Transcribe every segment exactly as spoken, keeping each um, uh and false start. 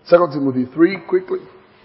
Second Timothy three, quickly.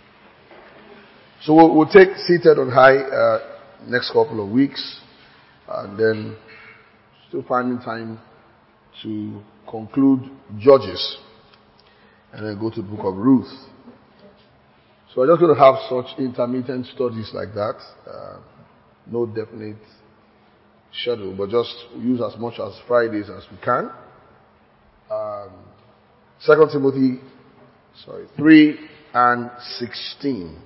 So we'll, we'll take Seated on High uh, next couple of weeks, and then still finding time to conclude Judges, and then go to the book of Ruth. So I'm just going to have such intermittent studies like that. Uh, no definite schedule, but just use as much as Fridays as we can. Um, Second Timothy, sorry, three and sixteen.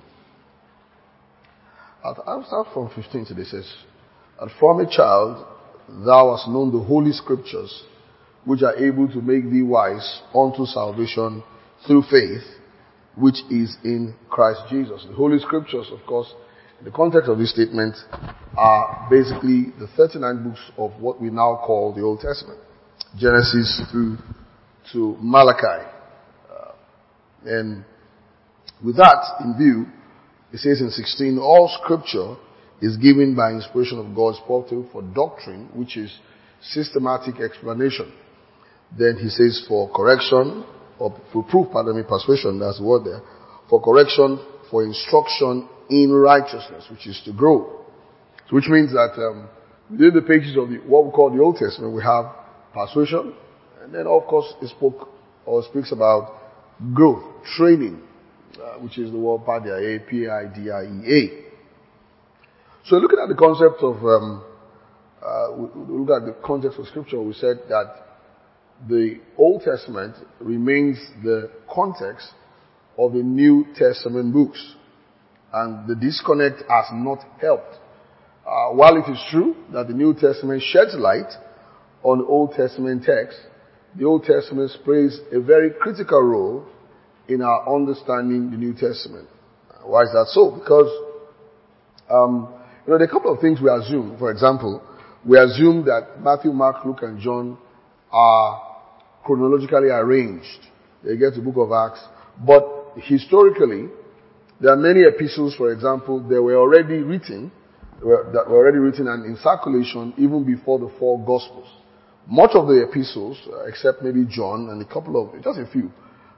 I'll start from fifteen today. It says, "And from a child thou hast known the holy scriptures, which are able to make thee wise unto salvation through faith, which is in Christ Jesus." The holy scriptures, of course, in the context of this statement, are basically the thirty-nine books of what we now call the Old Testament, Genesis through to Malachi. Uh, and with that in view, it says in sixteen, "All scripture is given by inspiration of God, profitable for doctrine," which is systematic explanation. Then he says, "For correction," or for proof, pardon me, persuasion, that's the word there. "For correction, for instruction in righteousness," which is to grow. So which means that um, within the pages of the, what we call the Old Testament, we have persuasion, and then of course it spoke or speaks about growth, training, uh, which is the word padia, P I D I E A. So looking at the concept of, um, uh, we look at the context of Scripture, we said that the Old Testament remains the context of the New Testament books, and the disconnect has not helped. Uh, while it is true that the New Testament sheds light on Old Testament texts, the Old Testament plays a very critical role in our understanding the New Testament. Why is that so? Because, um, you know, there are a couple of things we assume. For example, we assume that Matthew, Mark, Luke, and John are chronologically arranged. They get to the book of Acts. But historically, there are many epistles, for example, that were already written, were, that were already written and in circulation even before the four Gospels. Much of the epistles, uh, except maybe John and a couple of, just a few,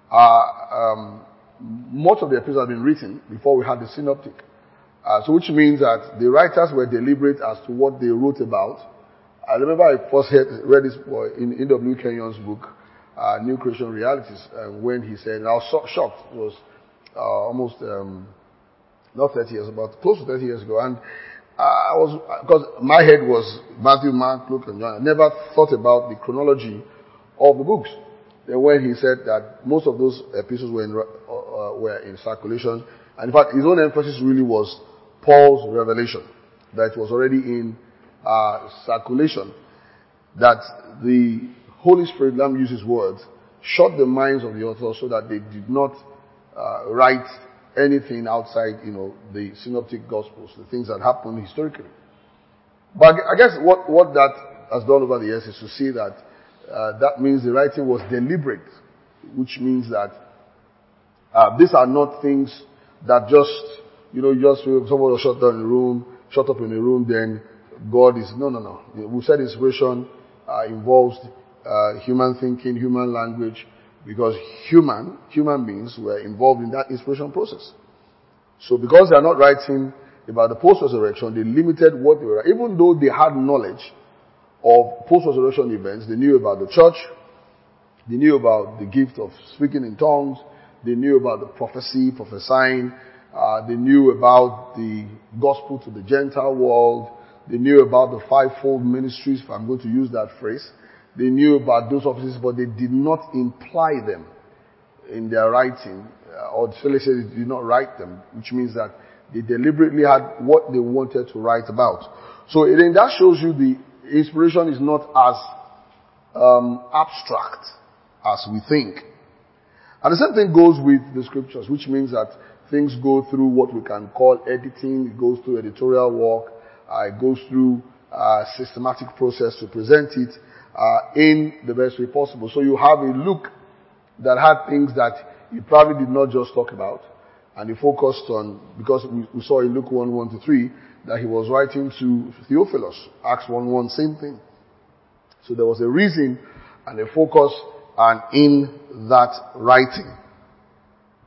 are, um, much of the epistles have been written before we had the synoptic. Uh, so which means that the writers were deliberate as to what they wrote about. I remember I first heard, read this in N W Kenyon's book, uh, New Creation Realities, uh, when he said, and I was so shocked, it was uh, almost, um, not thirty years, about close to thirty years ago, and I was, because my head was Matthew, Mark, Luke, and John. I never thought about the chronology of the books. Then when he said that most of those epistles were in, uh, were in circulation, and in fact his own emphasis really was Paul's revelation, that it was already in uh, circulation, that the Holy Spirit, let me use his words, shut the minds of the authors so that they did not uh, write anything outside, you know, the synoptic gospels, the things that happened historically. But I guess what, what that has done over the years is to see that uh, that means the writing was deliberate, which means that uh, these are not things that just, you know, just someone was shut down in a room, shut up in a room, then God is, no, no, no. We said inspiration uh, involves uh, human thinking, human language, because human, human beings were involved in that inspiration process. So because they are not writing about the post-resurrection, they limited what they were, even though they had knowledge of post-resurrection events, they knew about the church, they knew about the gift of speaking in tongues, they knew about the prophecy, prophesying, uh, they knew about the gospel to the Gentile world, they knew about the fivefold ministries, if I'm going to use that phrase. They knew about those offices, but they did not imply them in their writing, uh, or so let's say they did not write them, which means that they deliberately had what they wanted to write about. So then that shows you the inspiration is not as um, abstract as we think. And the same thing goes with the scriptures, which means that things go through what we can call editing, it goes through editorial work, uh, it goes through a systematic process to present it uh, in the best way possible. So you have a look that had things that he probably did not just talk about, and he focused on, because we, we saw in Luke one, one to three, that he was writing to Theophilus. Acts one, one, same thing. So there was a reason and a focus and in that writing.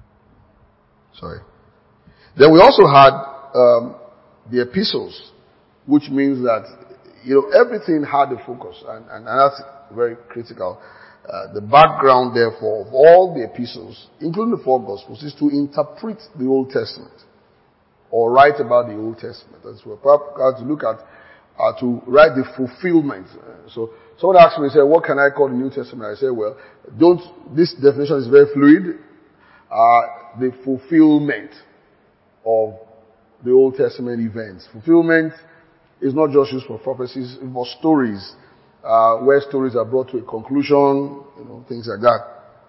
Sorry. Then we also had um, the epistles, which means that, you know, everything had a focus, and, and, and that's very critical. Uh, the background, therefore, of all the epistles, including the four Gospels, is to interpret the Old Testament or write about the Old Testament. That's what we're going to look at, uh, to write the fulfillment. Uh, so, someone asked me, say, what can I call the New Testament? I say, well, don't, this definition is very fluid. Uh, the fulfillment of the Old Testament events. Fulfillment is not just used for prophecies, it's for stories, uh, where stories are brought to a conclusion, you know, things like that.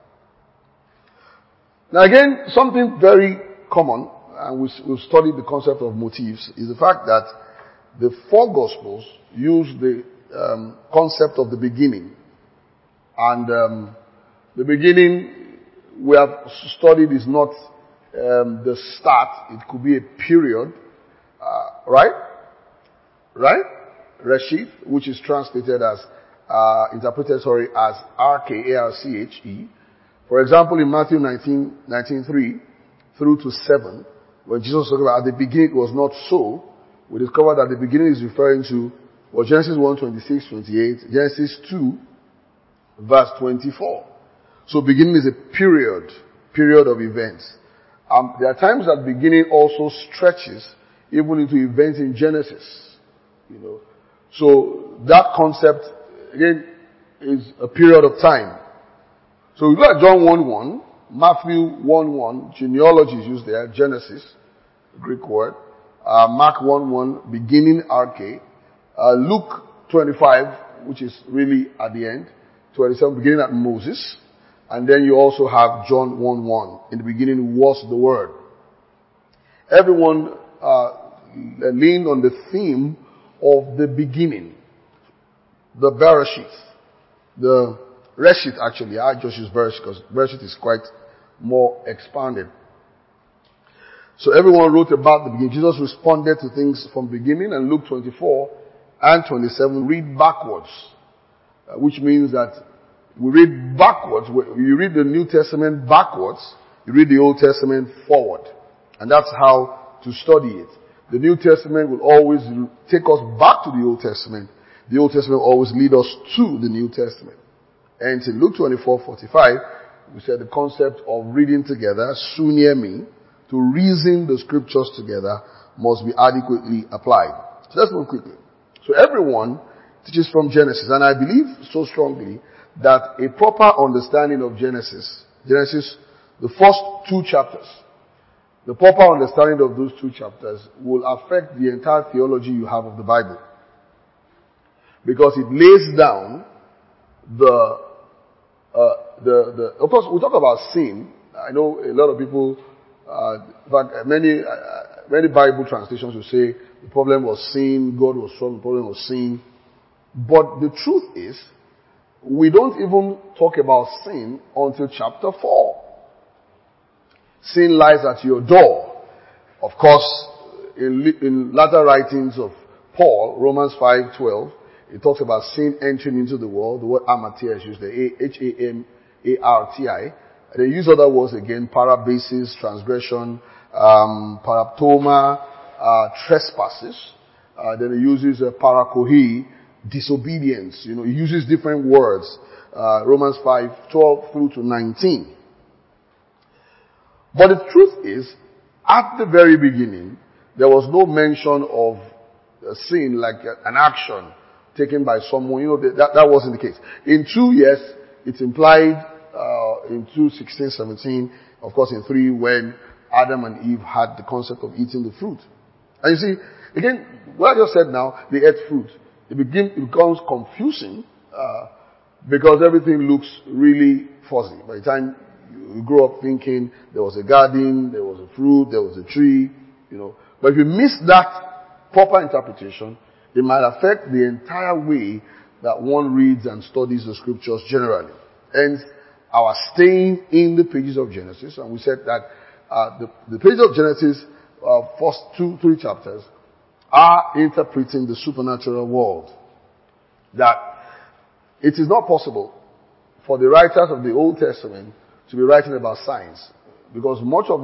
Now again, something very common, and we, we've studied the concept of motifs, is the fact that the four Gospels use the um, concept of the beginning. And um, the beginning, we have studied, is not um, the start. It could be a period, uh, right? Right? Reshith, which is translated as, uh, interpreted, sorry, as R K A R C H E. For example, in Matthew nineteen, nineteen three through to seven, when Jesus talked about at the beginning it was not so, we discovered that the beginning is referring to, well, Genesis one, twenty-six, twenty-eight, Genesis two, verse twenty-four. So beginning is a period, period of events. Um, there are times that beginning also stretches even into events in Genesis. You know, so that concept again is a period of time. So we look at John one one, Matthew one one, genealogy is used there, Genesis, Greek word, uh, Mark one one, beginning R K, uh, Luke twenty-five, which is really at the end, twenty-seven, beginning at Moses, and then you also have John one one, in the beginning was the Word. Everyone uh, leaned on the theme of the beginning, the Bereshith, the Reshith actually, I just use Bereshith because Bereshith is quite more expanded. So everyone wrote about the beginning. Jesus responded to things from beginning, and Luke twenty-four and twenty-seven read backwards, uh, which means that we read backwards. You read the New Testament backwards, you read the Old Testament forward. And that's how to study it. The New Testament will always take us back to the Old Testament. The Old Testament will always lead us to the New Testament. And in Luke twenty-four forty-five, we said the concept of reading together, sunyemi, to reason the scriptures together, must be adequately applied. So let's move quickly. So everyone teaches from Genesis, and I believe so strongly that a proper understanding of Genesis, Genesis, the first two chapters, the proper understanding of those two chapters will affect the entire theology you have of the Bible. Because it lays down the, uh, the, the, of course we talk about sin. I know a lot of people, uh, in fact many, uh, many Bible translations will say the problem was sin, God was strong, the problem was sin. But the truth is, we don't even talk about sin until chapter four. Sin lies at your door. Of course, in, in latter writings of Paul, Romans five twelve, it talks about sin entering into the world. The word amatia is used there, H A M A R T I. They use other words again, parabasis, transgression, um, paraptoma, uh, trespasses. Uh, then it uses uh, parakohi, disobedience. You know, it uses different words. Uh, Romans five twelve through to nineteen. But the truth is, at the very beginning, there was no mention of a sin like an action taken by someone. You know, that, that wasn't the case. In two, yes, it's implied, uh, in two, sixteen, seventeen, of course in three, when Adam and Eve had the concept of eating the fruit. And you see, again, what I just said now, they ate fruit. It, begin, it becomes confusing, uh, because everything looks really fuzzy. By the time you grow up thinking there was a garden, there was a fruit, there was a tree, you know. But if you miss that proper interpretation, it might affect the entire way that one reads and studies the scriptures generally. Hence, our staying in the pages of Genesis, and we said that uh, the, the pages of Genesis, uh, first two, three chapters, are interpreting the supernatural world. That it is not possible for the writers of the Old Testament to be writing about science, because much of this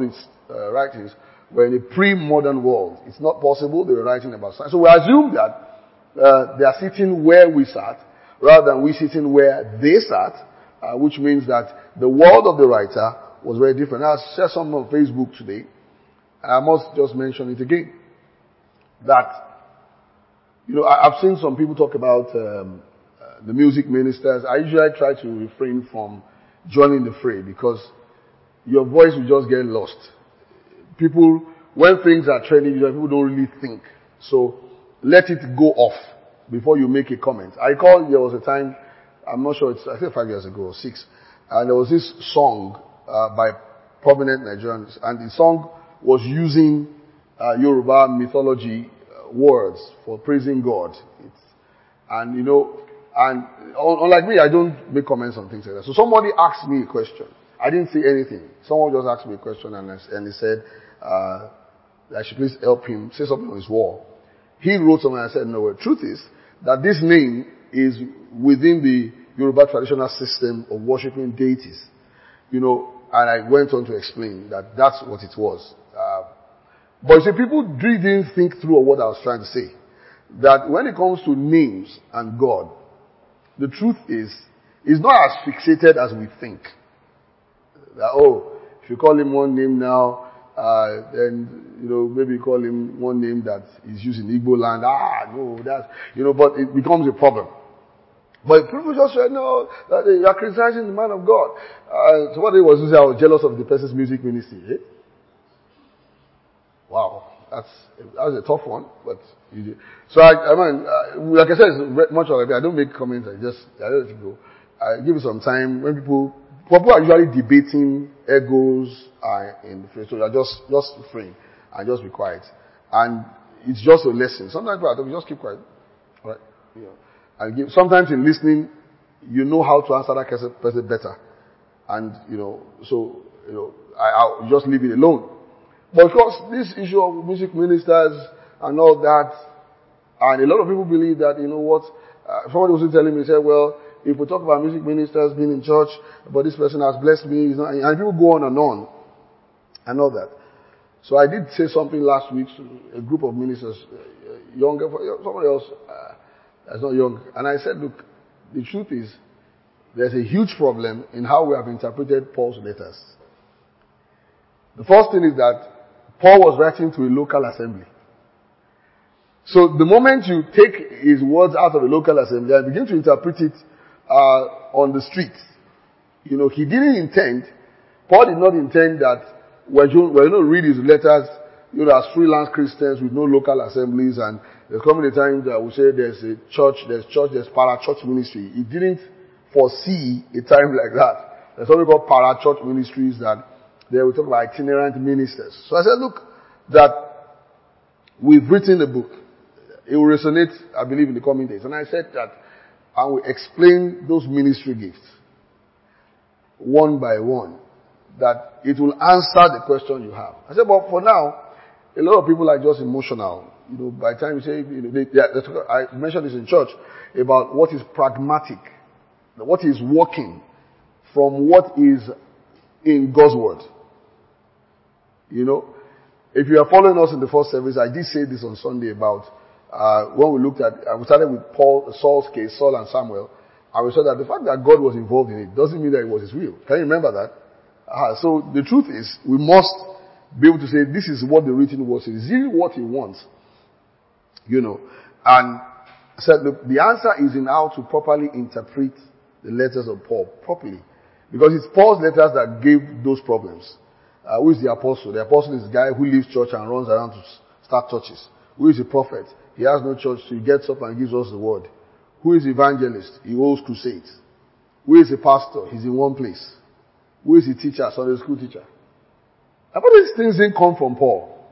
uh, writings were in a pre-modern world. It's not possible they were writing about science. So we assume that uh, they are sitting where we sat, rather than we sitting where they sat, uh, which means that the world of the writer was very different. I shared something on Facebook today, and I must just mention it again. That, you know, I, I've seen some people talk about um, uh, the music ministers. I usually try to refrain from joining the fray because your voice will just get lost. People, when things are trending, people don't really think. So let it go off before you make a comment. I recall there was a time, I'm not sure, it's I think five years ago or six, and there was this song uh, by prominent Nigerians, and the song was using uh, Yoruba mythology uh, words for praising God. It's, and you know, and unlike me, I don't make comments on things like that. So somebody asked me a question. I didn't say anything. Someone just asked me a question, and, I, and he said, uh, I should please help him say something on his wall. He wrote something, and I said, no, the truth is that this name is within the Yoruba traditional system of worshipping deities. You know, and I went on to explain that that's what it was. Uh, but you see, people didn't think through what I was trying to say. That when it comes to names and God, the truth is, it's not as fixated as we think. That, oh, if you call him one name now, uh, then, you know, maybe you call him one name that is used in Igbo land. Ah, no, that's, you know, but it becomes a problem. But people just said, no, that you are criticizing the man of God. Uh, so what it was, I was jealous of the person's music ministry. Eh? Wow, that's, that's a tough one, but you did. So I, I mean, uh, like I said, it's much like that. I don't make comments, I just, I let it go. I give it some time when people, people are usually debating egos uh, in the face, so I just, just refrain and just be quiet. And it's just a lesson. Sometimes I don't, just keep quiet. All right? Yeah. And give, sometimes in listening, you know how to answer that person better. And, you know, so, you know, I, I'll just leave it alone. But of course, this issue of music ministers and all that, and a lot of people believe that, you know what, uh, somebody was telling me, said, well, if we talk about music ministers being in church, but this person has blessed me, he's not, and people go on and on, and all that. So I did say something last week to a group of ministers, uh, younger, somebody else, uh, that's not young, and I said, look, the truth is, there's a huge problem in how we have interpreted Paul's letters. The first thing is that Paul was writing to a local assembly. So the moment you take his words out of the local assembly and begin to interpret it uh, on the street, you know, he didn't intend, Paul did not intend that when you, when you read his letters, you know, as freelance Christians with no local assemblies, and there's coming a time that we say there's a church, there's church, there's para-church ministry. He didn't foresee a time like that. There's something called para-church ministries that they will talk about itinerant ministers. So I said, look, that we've written a book. It will resonate, I believe, in the coming days. And I said that I will explain those ministry gifts one by one, that it will answer the question you have. I said, but for now, a lot of people are just emotional. You know, by the time you say, you know, they, they, they, I mentioned this in church about what is pragmatic, what is working from what is in God's word. You know, if you are following us in the first service, I did say this on Sunday about uh, when we looked at, uh, we started with Paul, Saul's case, Saul and Samuel, and we saw that the fact that God was involved in it doesn't mean that it was His will. Can you remember that? Uh, so the truth is, we must be able to say, this is what the written word says. Is it what He wants? You know, and said, look, the answer is in how to properly interpret the letters of Paul properly, because it's Paul's letters that gave those problems. Uh, who is the apostle? The apostle is the guy who leaves church and runs around to start churches. Who is the prophet? He has no church, so he gets up and gives us the word. Who is the evangelist? He holds crusades. Who is the pastor? He's in one place. Who is the teacher? Sunday school teacher. And all these things didn't come from Paul.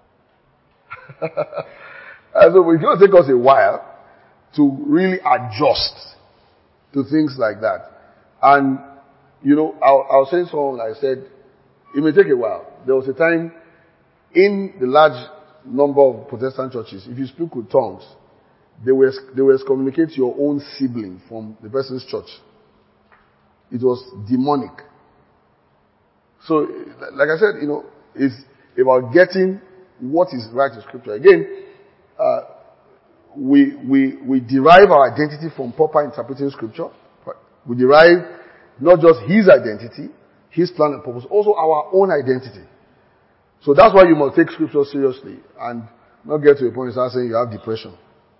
And so it's going to take us a while to really adjust to things like that. And, you know, I was saying something, I said, it may take a while. There was a time in the large number of Protestant churches, if you speak with tongues, they will, they will excommunicate your own sibling from the person's church. It was demonic. So, like I said, you know, It's about getting what is right in Scripture. Again, uh, we, we, we derive our identity from proper interpreting Scripture. We derive not just His identity, His plan and purpose, also our own identity. So that's why you must take Scripture seriously and not get to a point and start saying you have depression.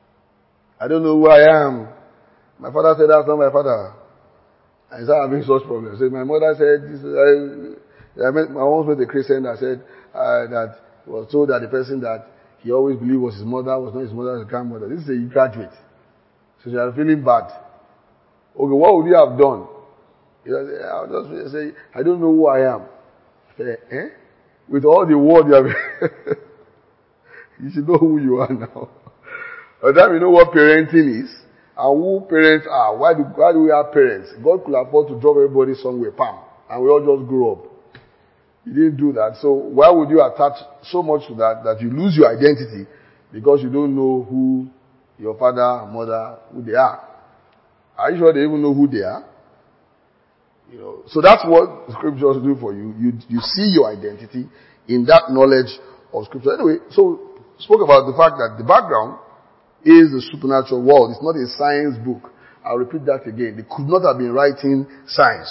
I don't know who I am. My father said that's not my father. I started having such problems. So my mother said, this, I, I, met, I once met a Christian that said uh, that was told that the person that he always believed was his mother was not his mother, his grandmother. This is a graduate. So she was feeling bad. Okay, what would you have done? He said, I would just say, I don't know who I am. I said, eh? With all the word you have, you should know who you are now. By the time you know what parenting is, and who parents are, why do, why do we have parents? God could afford to drop everybody somewhere, pam, and we all just grow up. He didn't do that. So why would you attach so much to that that you lose your identity because you don't know who your father and mother, who they are? Are you sure they even know who they are? You know, so that's what scriptures do for you. You, you see your identity in that knowledge of Scripture. Anyway, so spoke about the fact that the background is the supernatural world. It's not a science book. I'll repeat that again. They could not have been writing science.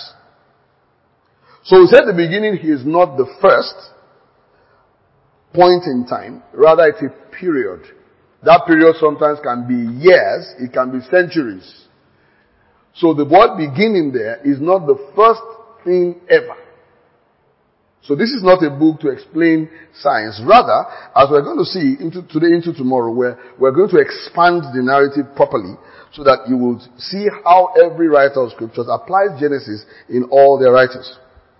So we said at the beginning, He is not the first point in time. Rather, it's a period. That period sometimes can be years. It can be centuries. So the word beginning there is not the first thing ever. So this is not a book to explain science. Rather, as we're going to see into today, into tomorrow, where we're going to expand the narrative properly so that you will see how every writer of scriptures applies Genesis in all their writings.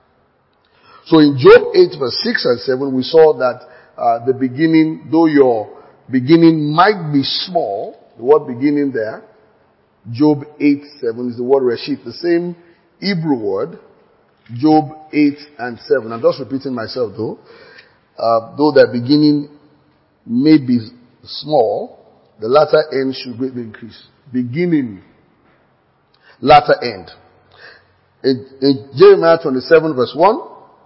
So in Job eight verse six and seven, we saw that uh, the beginning, though your beginning might be small, the word beginning there, Job eight seven is the word Reshit, the same Hebrew word, Job eight and seven. I'm just repeating myself though. Uh, though the beginning may be small, the latter end should greatly increase. Beginning, latter end. In, in Jeremiah twenty-seven verse one,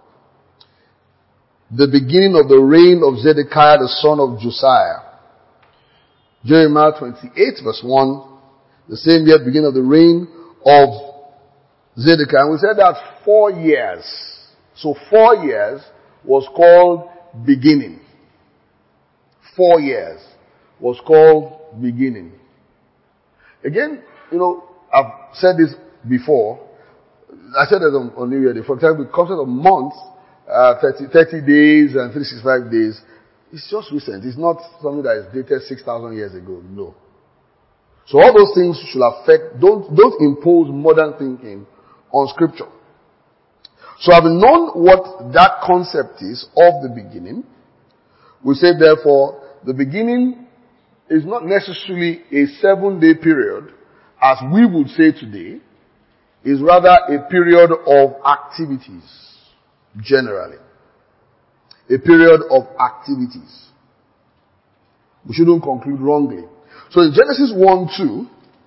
the beginning of the reign of Zedekiah the son of Josiah. Jeremiah twenty-eight verse one, the same year, beginning of the reign of Zedekiah. And we said that four years. So four years was called beginning. Four years was called beginning. Again, you know, I've said this before. I said that on, on New Year Day. For example, the concept of months, uh, thirty, thirty days and three hundred sixty-five days, it's just recent. It's not something that is dated six thousand years ago. No. So all those things should affect, don't, don't impose modern thinking on Scripture. So having known what that concept is of the beginning, we say therefore, the beginning is not necessarily a seven day period, as we would say today, is rather a period of activities, generally. A period of activities. We shouldn't conclude wrongly. So in Genesis one two,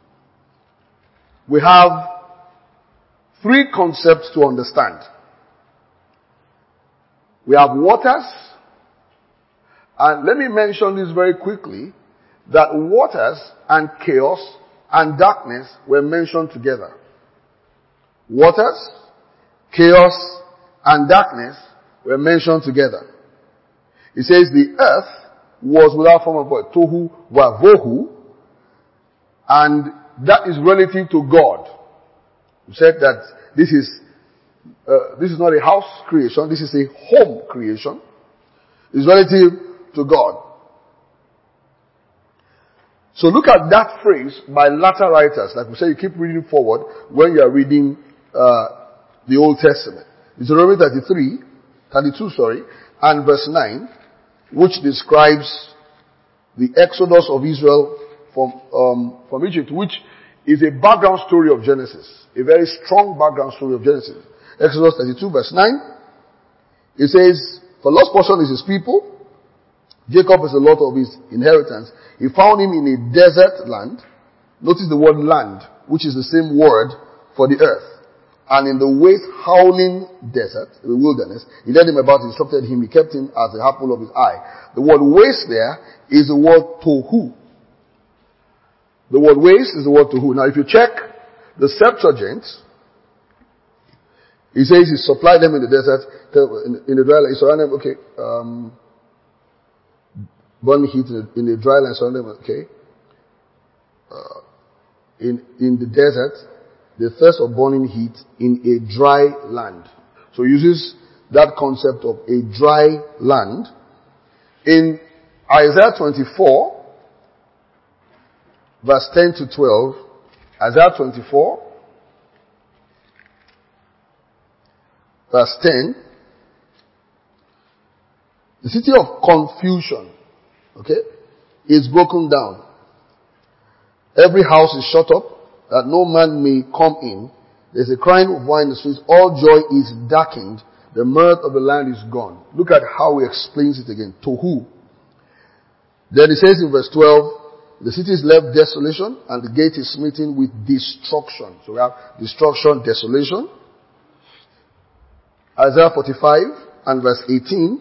we have three concepts to understand. We have waters, and let me mention this very quickly, that waters and chaos and darkness were mentioned together. Waters, chaos, and darkness were mentioned together. It says the earth was without form of void, tohu wa vohu, and that is relative to God. We said that this is uh, this is not a house creation, this is a home creation. It's relative to God. So look at that phrase by latter writers. Like we say, you keep reading forward when you are reading uh, the Old Testament. Deuteronomy thirty-three, thirty-two, sorry, and verse nine, which describes the exodus of Israel from um, from Egypt, which is a background story of Genesis, a very strong background story of Genesis. Exodus thirty-two, verse nine. It says, "For Lot's portion is his people. Jacob is the lot of his inheritance. He found him in a desert land." Notice the word land, which is the same word for the earth. and in the waste howling desert, the wilderness, he led him about, he instructed him, he kept him as the apple of his eye. The word waste there is the word tohu. The word waste is the word tohu. Now if you check the Septuagint, he says he supplied them in the desert, in the dry land, he surrounded them, okay, um, burning heat in the, in the dry land, surrounded them, okay. Uh, in, in the desert, the thirst of burning heat in a dry land. So he uses that concept of a dry land. In Isaiah twenty-four, verse ten to twelve, Isaiah twenty-four, verse ten, the city of confusion, okay, is broken down. Every house is shut up, that no man may come in. There's a crying of wine in the streets. All joy is darkened. The mirth of the land is gone. Look at how he explains it again. Tohu. Then he says in verse twelve, the city is left desolation and the gate is smitten with destruction. So we have destruction, desolation. Isaiah forty-five and verse eighteen.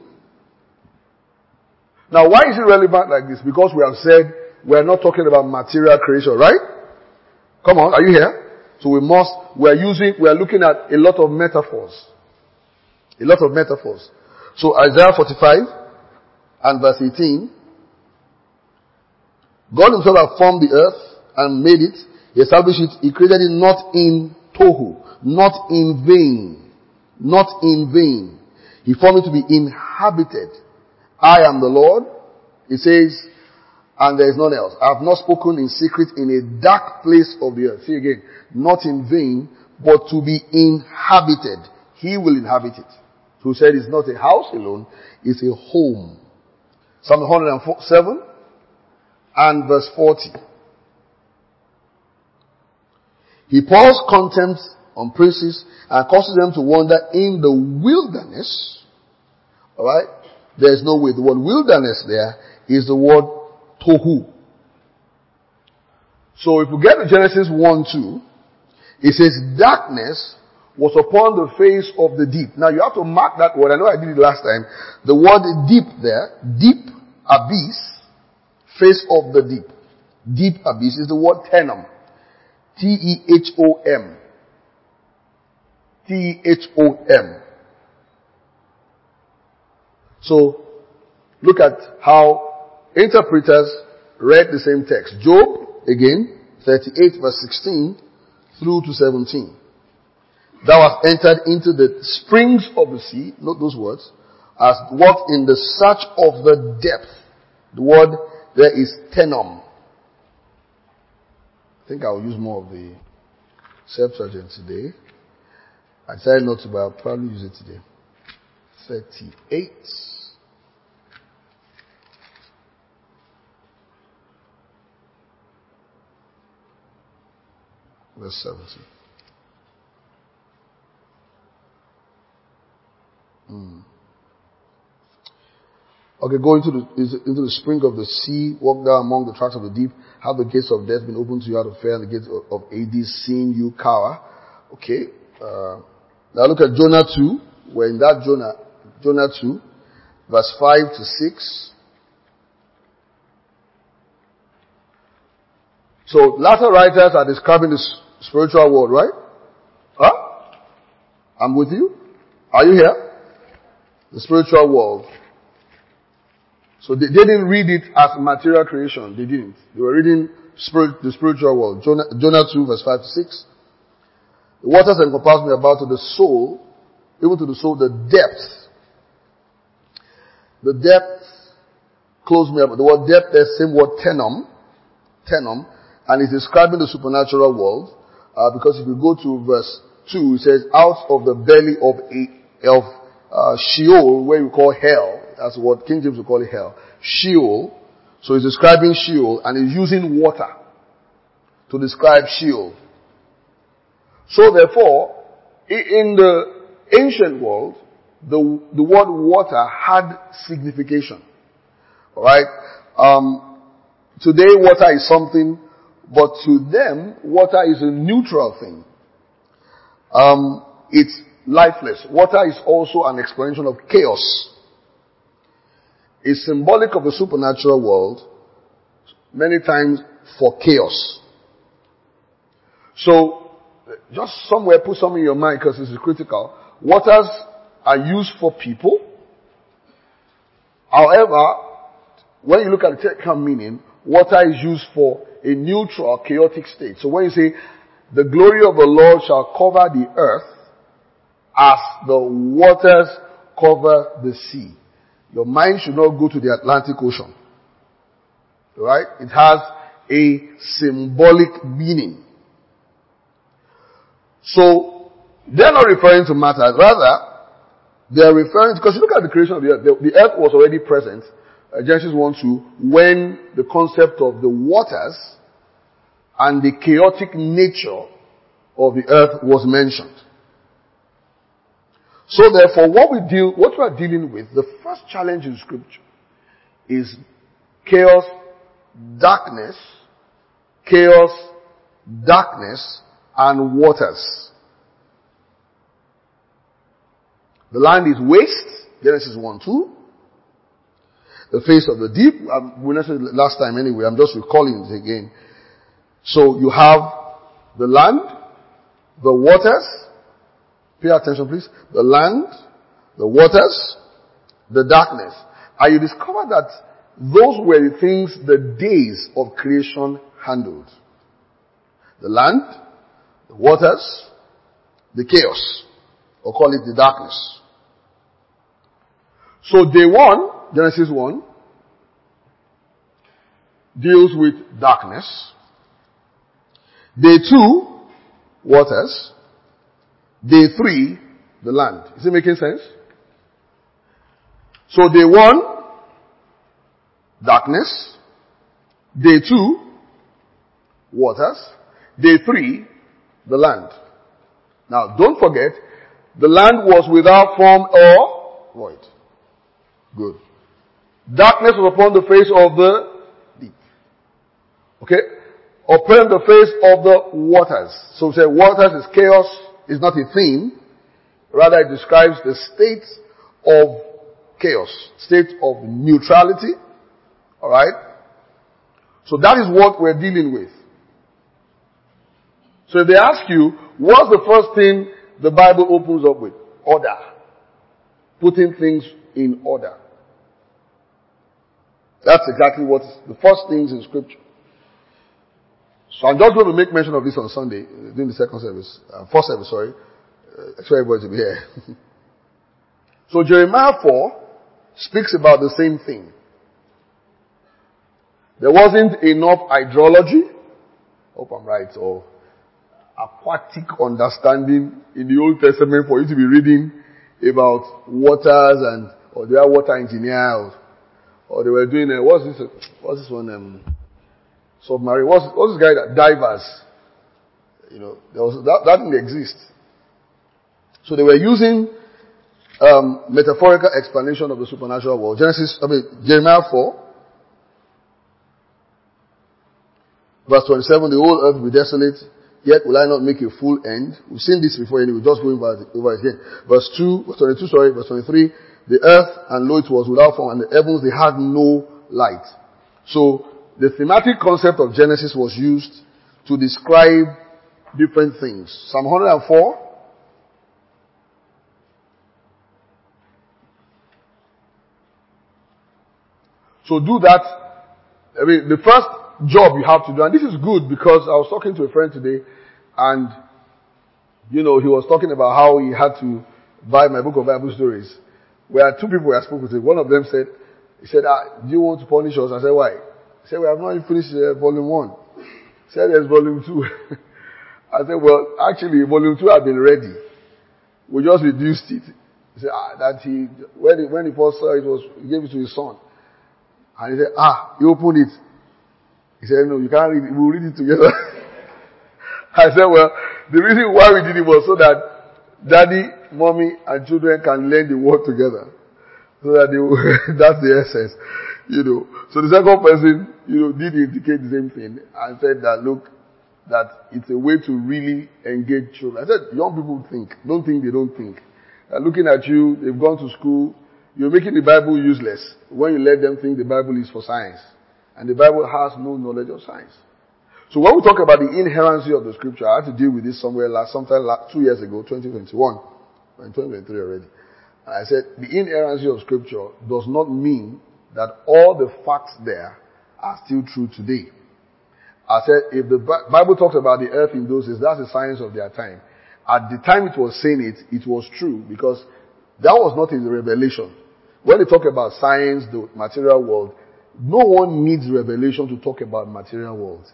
Now why is it relevant like this? Because we have said we are not talking about material creation, right? Come on, are you here? So we must, we are using, we are looking at a lot of metaphors. A lot of metaphors. So Isaiah forty-five and verse eighteen. God himself had formed the earth and made it. He established it. He created it not in tohu, not in vain, not in vain. He formed it to be inhabited. I am the Lord. He says, and there is none else. I have not spoken in secret in a dark place of the earth. See again, not in vain, but to be inhabited. He will inhabit it. So he said it's not a house alone, it's a home. Psalm one hundred seven and verse forty. He pours contempt on princes and causes them to wander in the wilderness. Alright? There is no way. The word wilderness there is the word tohu. So if we get to Genesis one two, it says darkness was upon the face of the deep. Now you have to mark that word. I know I did it last time. The word deep there, deep abyss, face of the deep. Deep abyss is the word tenom. T E H O M. T E H O M. So look at how interpreters read the same text. Job, again, thirty-eight verse sixteen through to seventeen. Thou hast entered into the springs of the sea, note those words, as walked in the search of the depth. The word there is tenom. I think I'll use more of the Septuagint today. I decided not to, but I'll probably use it today. thirty-eight. Verse seventeen. Mm. Okay, go into the into the spring of the sea, walk down among the tracks of the deep. Have the gates of death been opened to you out of fear, and the gates of, of Hades seen you cower? Okay. Uh, now look at Jonah two. We're in that Jonah, Jonah two, verse five to six. So latter writers are describing the spiritual world, right? Huh? I'm with you. Are you here? The spiritual world. So they, they didn't read it as material creation. They didn't. They were reading spirit, the spiritual world. Jonah, Jonah two verse five to six. The waters encompass me about to the soul, even to the soul, the depth. The depth close me up. The word depth, the same word tenom. Tenom. And it's describing the supernatural world. Uh, because if you go to verse two, it says, out of the belly of a, of uh, Sheol, where we call hell. That's what King James will call it, hell. Sheol. So he's describing Sheol and he's using water to describe Sheol. So therefore, in the ancient world, the, the word water had signification. Alright? Um, today water is something, but to them, water is a neutral thing. Um, it's lifeless. Water is also an explanation of chaos. It's symbolic of the supernatural world, many times for chaos. So, just somewhere put something in your mind because this is critical. Waters are used for people. However, when you look at the technical meaning, water is used for a neutral, chaotic state. So when you say, the glory of the Lord shall cover the earth as the waters cover the sea, your mind should not go to the Atlantic Ocean. Right? It has a symbolic meaning. So, they're not referring to matter. Rather, they're referring to, because you look at the creation of the earth, the, the earth was already present, uh, Genesis one two, when the concept of the waters and the chaotic nature of the earth was mentioned. So therefore, what we deal, what we are dealing with, the first challenge in Scripture is chaos, darkness, chaos, darkness, and waters. The land is waste, Genesis one two. The face of the deep, um, we mentioned it last time anyway, I'm just recalling it again. So you have the land, the waters, pay attention please, the land, the waters, the darkness. And you discover that those were the things the days of creation handled. The land, the waters, the chaos, or call it the darkness. So day one, Genesis one, deals with darkness. Day two, waters. Day three, the land. Is it making sense? So day one, darkness. Day two, waters. Day three, the land. Now don't forget, the land was without form or void. Good. Darkness was upon the face of the deep. Okay? Upon the face of the waters. So we say waters is chaos, is not a thing. Rather it describes the state of chaos. State of neutrality. Alright? So that is what we're dealing with. So if they ask you, what's the first thing the Bible opens up with? Order. Putting things in order. That's exactly what the first things in Scripture. So I'm just going to make mention of this on Sunday, during the second service, uh, first service, sorry. Uh, expect everybody to be here. So Jeremiah four speaks about the same thing. There wasn't enough hydrology, hope I'm right, or aquatic understanding in the Old Testament for you to be reading about waters and, or they are water engineers, or they were doing, uh, what's this, uh, what's this one, um, submarine, what's, what's this guy that, divers, you know, there was, that, that didn't exist. So they were using, um, metaphorical explanation of the supernatural world. Genesis, I mean, Jeremiah four, verse twenty-seven, the whole earth will be desolate, yet will I not make a full end. We've seen this before anyway, just going over, over again. Verse two, verse twenty-two, sorry, verse twenty-three, the earth and lo it was without form, and the heavens they had no light. So, the thematic concept of Genesis was used to describe different things. Psalm one oh four. So do that. I mean, the first job you have to do, and this is good because I was talking to a friend today, and, you know, he was talking about how he had to buy my book of Bible stories. Where two people I spoke with him. One of them said, he said, ah, do you want to punish us? I said, why? He said, we have not even finished uh, volume one. He said, there's volume two. I said, well, actually, volume two had been ready. We just reduced it. He said, ah, that he, when he, when he first saw it, was, he gave it to his son. And he said, ah, he opened it. He said, no, you can't read it. We'll read it together. I said, well, the reason why we did it was so that daddy, mommy, and children can learn the word together. So that they will, that's the essence. You know. So the second person, you know, did indicate the same thing and said that, look, that it's a way to really engage children. I said, young people think. Don't think they don't think. They're looking at you, they've gone to school, you're making the Bible useless when you let them think the Bible is for science. And the Bible has no knowledge of science. So when we talk about the inherency of the scripture, I had to deal with this somewhere last, sometime last, two years ago, twenty twenty-one. We're in twenty twenty-three already. And I said, the inerrancy of scripture does not mean that all the facts there are still true today. I said, if the Bible talks about the earth in those days, that's the science of their time. At the time it was saying it, it was true because that was not in the revelation. When they talk about science, the material world, no one needs revelation to talk about material world.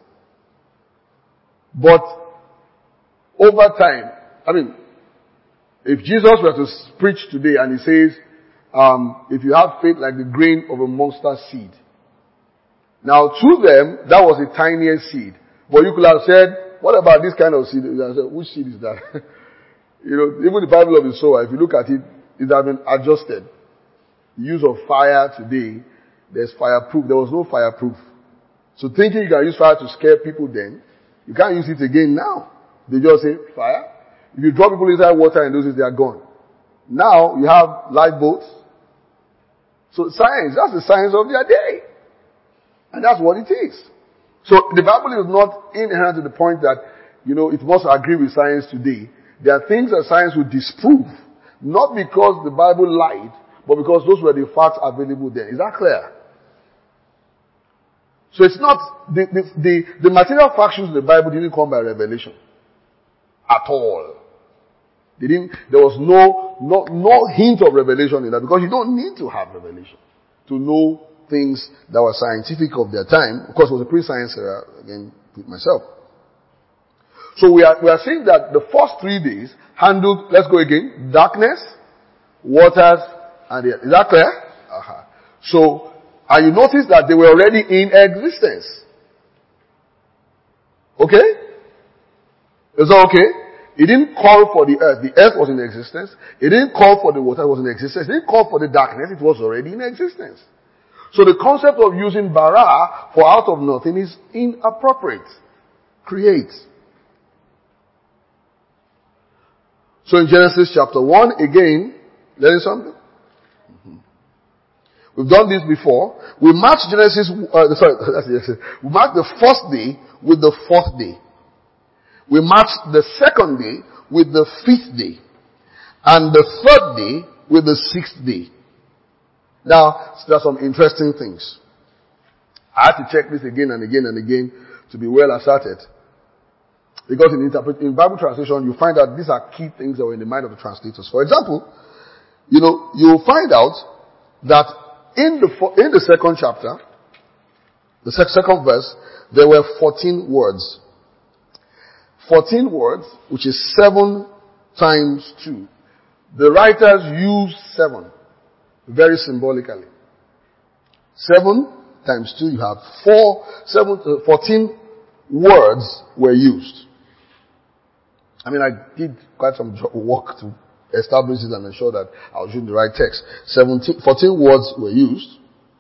But over time, I mean, if Jesus were to preach today and he says, um, if you have faith like the grain of a mustard seed. Now to them, that was the tiniest seed. But you could have said, what about this kind of seed? I said, which seed is that? You know, even the Bible of the sower, if you look at it, it has been adjusted. The use of fire today, there's fireproof. There was no fireproof. So thinking you can use fire to scare people then, you can't use it again now. They just say, fire. If you drop people inside water and those days, they are gone. Now, you have lifeboats. So science, that's the science of their day. And that's what it is. So the Bible is not inherent to the point that, you know, it must agree with science today. There are things that science will disprove. Not because the Bible lied, but because those were the facts available then. Is that clear? So it's not, the, the, the, the material factions of the Bible didn't come by revelation. At all. They didn't, there was no, no, no hint of revelation in that because you don't need to have revelation to know things that were scientific of their time. Of course, it was a pre-science era, again, with myself. So we are, we are saying that the first three days handled, let's go again, darkness, waters, and the, is that clear? Uh-huh. So, and you notice that they were already in existence. Okay? Is that okay? It didn't call for the earth. The earth was in existence. It didn't call for the water. It was in existence. It didn't call for the darkness. It was already in existence. So the concept of using bara for out of nothing is inappropriate. Create. So in Genesis chapter one, again, learning something? Mm-hmm. We've done this before. We mark Genesis, uh, sorry, we mark the first day with the fourth day. We mark the second day with the fifth day. And the third day with the sixth day. Now, there are some interesting things. I have to check this again and again and again to be well asserted. Because in, interpret- in Bible translation, you find out these are key things that were in the mind of the translators. For example, you know, you'll find out that in the, in the second chapter, the second verse, there were fourteen words. fourteen words, which is seven times two. The writers use seven, very symbolically. Seven times two, you have four, seven, uh, fourteen words were used. I mean, I did quite some work to establish it and ensure that I was using the right text. seventeen, fourteen words were used.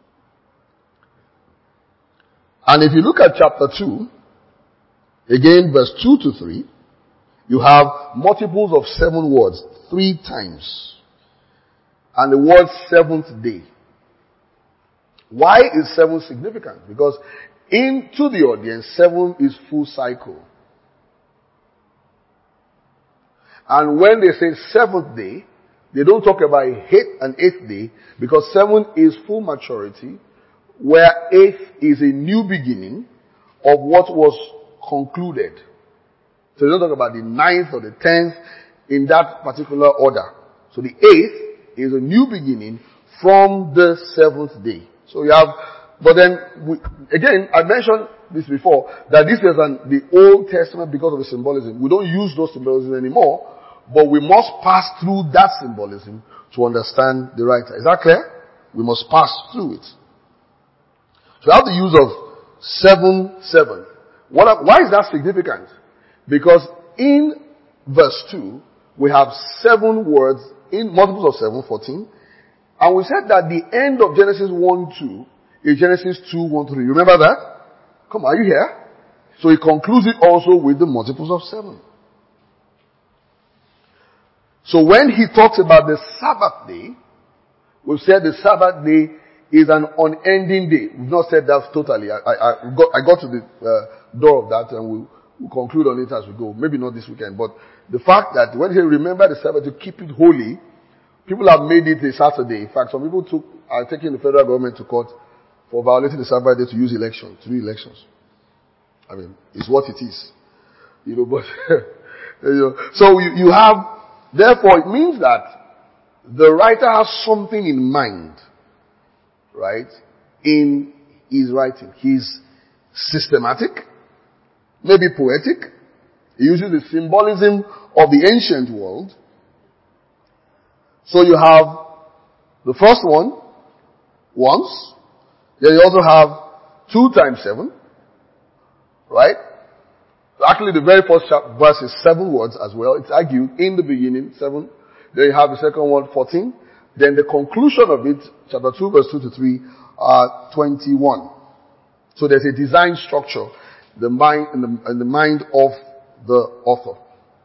And if you look at chapter two, again, verse two to three, you have multiples of seven words, three times. And the word seventh day. Why is seven significant? Because into the audience, seven is full cycle. And when they say seventh day, they don't talk about an eighth day, because seven is full maturity, where eighth is a new beginning of what was concluded. So they don't talk about the ninth or the tenth in that particular order. So the eighth is a new beginning from the seventh day. So you have, but then, we, again, I mentioned this before, that this is an, the Old Testament because of the symbolism. We don't use those symbolism anymore, but we must pass through that symbolism to understand the writer. Is that clear? We must pass through it. So we have the use of seven, seven. What, why is that significant? Because in verse two, we have seven words in multiples of seven, fourteen. And we said that the end of Genesis one, two is Genesis two, one, three. You remember that? Come on, are you here? So he concludes it also with the multiples of seven. So when he talks about the Sabbath day, we've said the Sabbath day is an unending day. We've not said that totally. I, I, I, got, I got to the uh, door of that, and we'll, we'll conclude on it as we go. Maybe not this weekend, but the fact that when he remember the Sabbath to keep it holy, people have made it a Saturday. In fact, some people took are taking the federal government to court for violating the Sabbath day to use elections, to do elections. I mean, it's what it is. You know, but, you know, so you, you have, therefore it means that the writer has something in mind, right, in his writing. He's systematic, maybe poetic. He uses the symbolism of the ancient world. So you have the first one, once. Then you also have two times seven. Right? Actually, the very first verse is seven words as well. It's argued in the beginning, seven. Then you have the second one, fourteen. Then the conclusion of it, chapter two, verse two to three, uh, twenty-one. So there's a design structure, the mind, in the, in the mind of the author.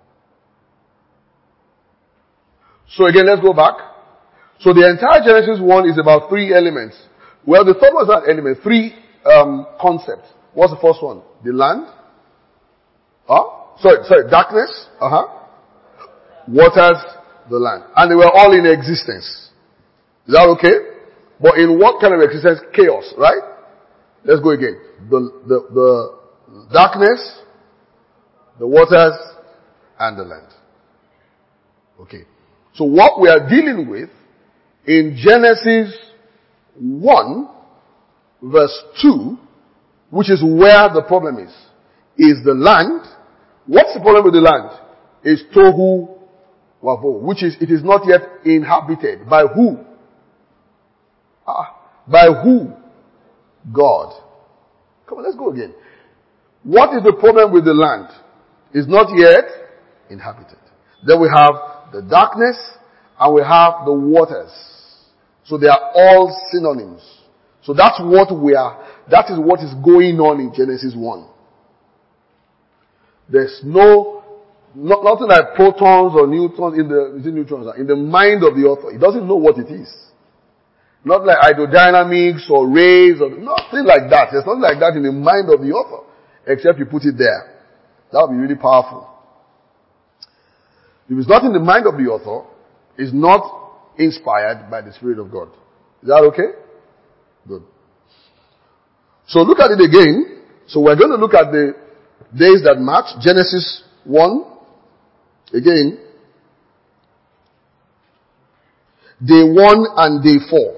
So again, let's go back. So the entire Genesis one is about three elements. Well, the third was an element, three um, concepts. What's the first one? The land. Huh? Sorry, sorry, darkness. Uh-huh. Waters, the land. And they were all in existence. Is that okay? But in what kind of existence? Chaos, right? Let's go again. The, the, the darkness, the waters, and the land. Okay. So what we are dealing with in Genesis one, verse two, which is where the problem is, is the land. What's the problem with the land? Is tohu wavo, which is, it is not yet inhabited. By who? Ah, by who? God. Come on, let's go again. What is the problem with the land? It's not yet inhabited. Then we have the darkness and we have the waters. So they are all synonyms. So that's what we are, that is what is going on in Genesis one. There's no, not, nothing like protons or neutrons in the, is it neutrons, in the mind of the author. He doesn't know what it is. Not like hydrodynamics or rays or nothing like that. There's nothing like that in the mind of the author. Except you put it there. That would be really powerful. If it's not in the mind of the author, it's not inspired by the Spirit of God. Is that okay? Good. So look at it again. So we're going to look at the days that match. Genesis one. Again. Day one and day four.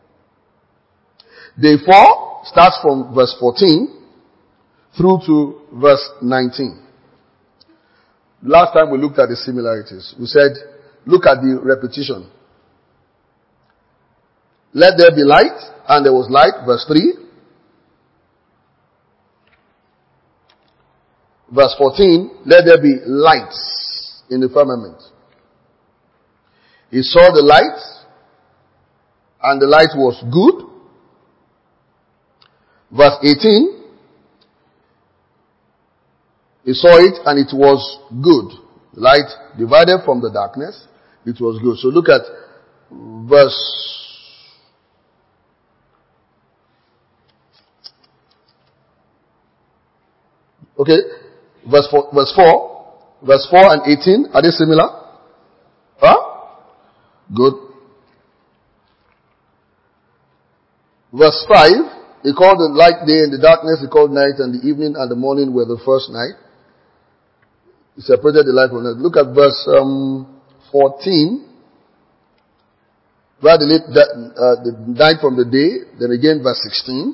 Day four starts from verse fourteen through to verse nineteen. Last time we looked at the similarities. We said, look at the repetition. Let there be light, and there was light, verse three. Verse fourteen, let there be lights in the firmament. He saw the light, and the light was good. Verse eighteen, he saw it and it was good. Light divided from the darkness, it was good. So look at verse Okay, verse four, verse four, verse four and eighteen, are they similar? Huh? Good. Verse five, he called the light day and the darkness he called night, and the evening and the morning were the first night. He separated the light from night. Look at verse um, fourteen. Where the, late, uh, the night from the day. Then again verse sixteen.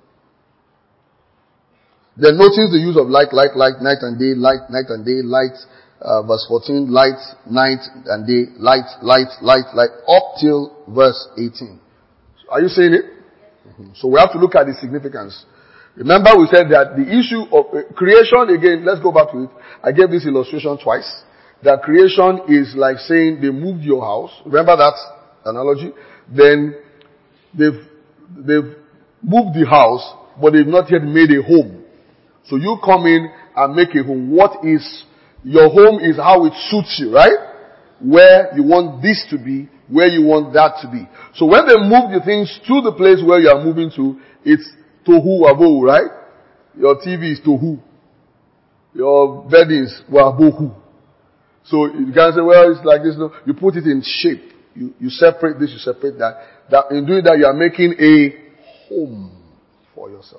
Then notice the use of light, light, light, night and day, light, night and day, light. Uh, verse fourteen, light, night and day, light, light, light, light, up till verse eighteen. Are you seeing it? Mm-hmm. So we have to look at the significance. Remember we said that the issue of uh, creation, again, let's go back to it. I gave this illustration twice. That creation is like saying they moved your house. Remember that analogy? Then they've, they've moved the house, but they've not yet made a home. So you come in and make a home. What is, your home is how it suits you, right? Where you want this to be, where you want that to be. So when they move the things to the place where you are moving to, it's tohu wabohu, right? Your T V is tohu. Your bedding is wabohu. So you can say, well, it's like this. No, you put it in shape. You, you separate this, you separate that. That in doing that, you are making a home for yourself.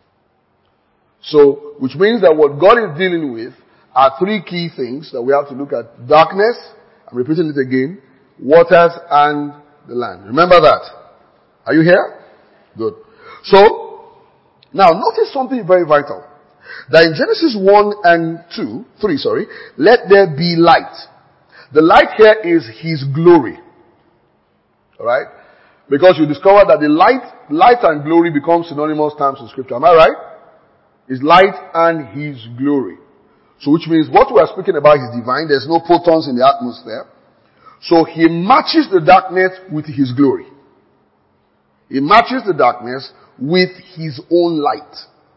So, which means that what God is dealing with are three key things that we have to look at. Darkness, I'm repeating it again, waters and the land. Remember that. Are you here? Good. So, now notice something very vital. That in Genesis one and two, three, sorry, let there be light. The light here is His glory. Alright? Because you discover that the light, light and glory become synonymous terms in scripture. Am I right? It's light and His glory. So which means what we are speaking about is divine. There's no protons in the atmosphere. So He matches the darkness with His glory. He matches the darkness with His own light.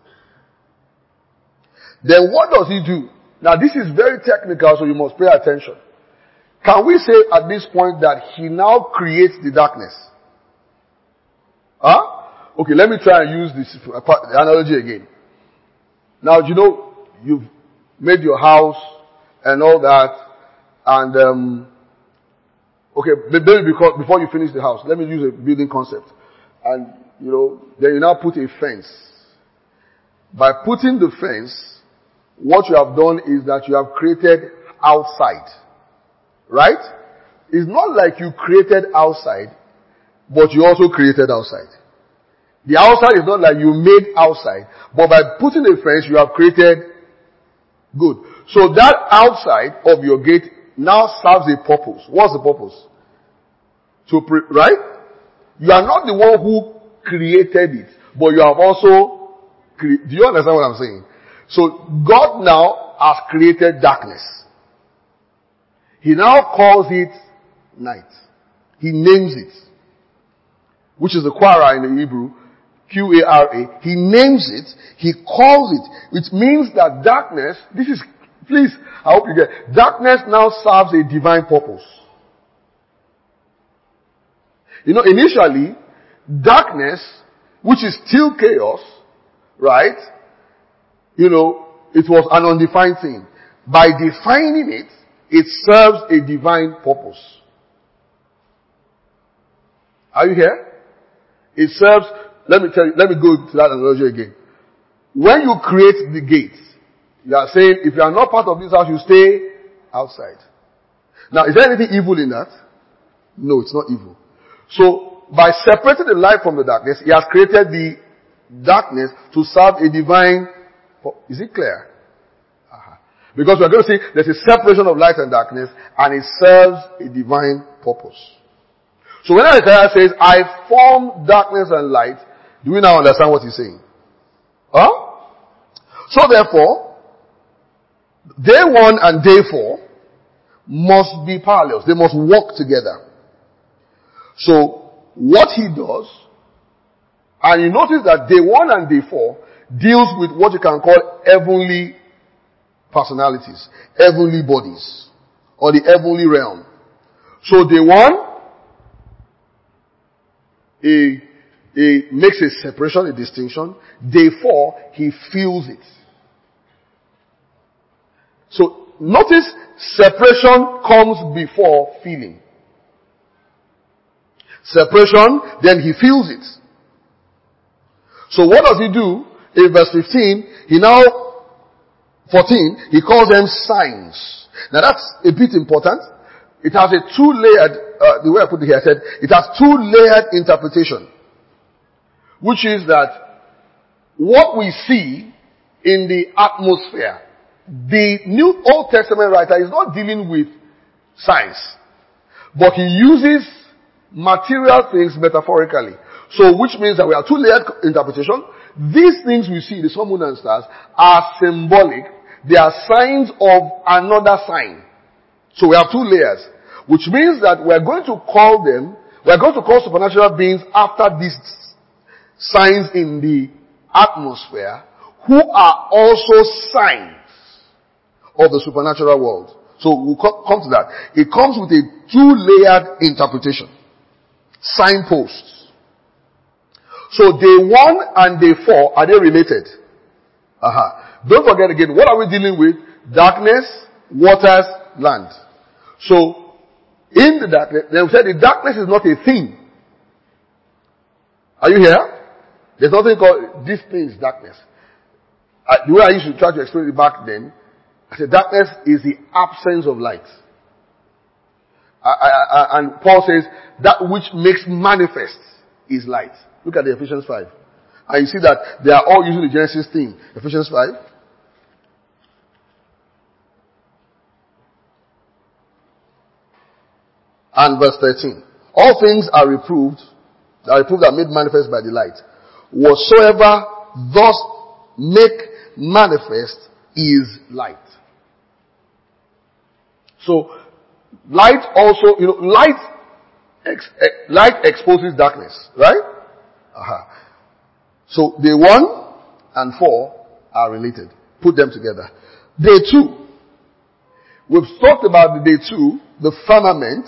Then what does He do? Now this is very technical, so you must pay attention. Can we say at this point that He now creates the darkness? Huh? Okay, let me try and use this analogy again. Now, you know, you've made your house and all that, and um, okay, maybe because before you finish the house, let me use a building concept, and you know, then you now put a fence. By putting the fence, what you have done is that you have created outside, right? It's not like you created outside, but you also created outside. The outside is not like you made outside, but by putting a fence, you have created good. So that outside of your gate now serves a purpose. What's the purpose? To pre- right? You are not the one who created it, but you have also cre- do you understand what I'm saying? So God now has created darkness. He now calls it night. He names it, which is the Quara in the Hebrew. Q A R A. He names it. He calls it. Which means that darkness, this is, please, I hope you get, darkness now serves a divine purpose. You know, initially, darkness, which is still chaos, right? You know, it was an undefined thing. By defining it, it serves a divine purpose. Are you here? It serves, let me tell you, let me go to that analogy again. When you create the gates, you are saying, if you are not part of this house, you stay outside. Now, is there anything evil in that? No, it's not evil. So, by separating the light from the darkness, He has created the darkness to serve a divine, is it clear? Uh-huh. Because we're going to see there's a separation of light and darkness, and it serves a divine purpose. So when Isaiah says, I form darkness and light, do we now understand what he's saying? Huh? So therefore, day one and day four must be parallels. They must work together. So what he does, and you notice that day one and day four deals with what you can call heavenly personalities, heavenly bodies, or the heavenly realm. So day one, He, he makes a separation, a distinction. Day four, he feels it. So notice separation comes before feeling. Separation, then he feels it. So what does he do? In verse fifteen, he now, fourteen, he calls them signs. Now that's a bit important. It has a two-layered, uh, the way I put it here, I said, it has two-layered interpretation. Which is that what we see in the atmosphere, the New Old Testament writer is not dealing with science, but he uses material things metaphorically. So which means that we have two-layered interpretation. These things we see, the sun, moon, and stars, are symbolic. They are signs of another sign. So we have two layers. Which means that we're going to call them, we're going to call supernatural beings after these signs in the atmosphere, who are also signs of the supernatural world. So we'll come to that. It comes with a two-layered interpretation. Signposts. So day one and day four, are they related? Uh-huh. Don't forget again, what are we dealing with? Darkness, waters, land. So, in the darkness, they said the darkness is not a thing. Are you here? There's nothing called, this thing is darkness. Uh, the way I used to try to explain it back then, I said darkness is the absence of light. I, I, I, and Paul says, that which makes manifest is light. Look at the Ephesians five. And you see that they are all using the Genesis theme. Ephesians five. And verse thirteen. All things are reproved, are reproved and made manifest by the light. Whatsoever thus make manifest is light. So, light also, you know, light, ex, ex, light exposes darkness, right? Uh-huh. So, day one and four are related. Put them together. Day two. We've talked about the day two, the firmament.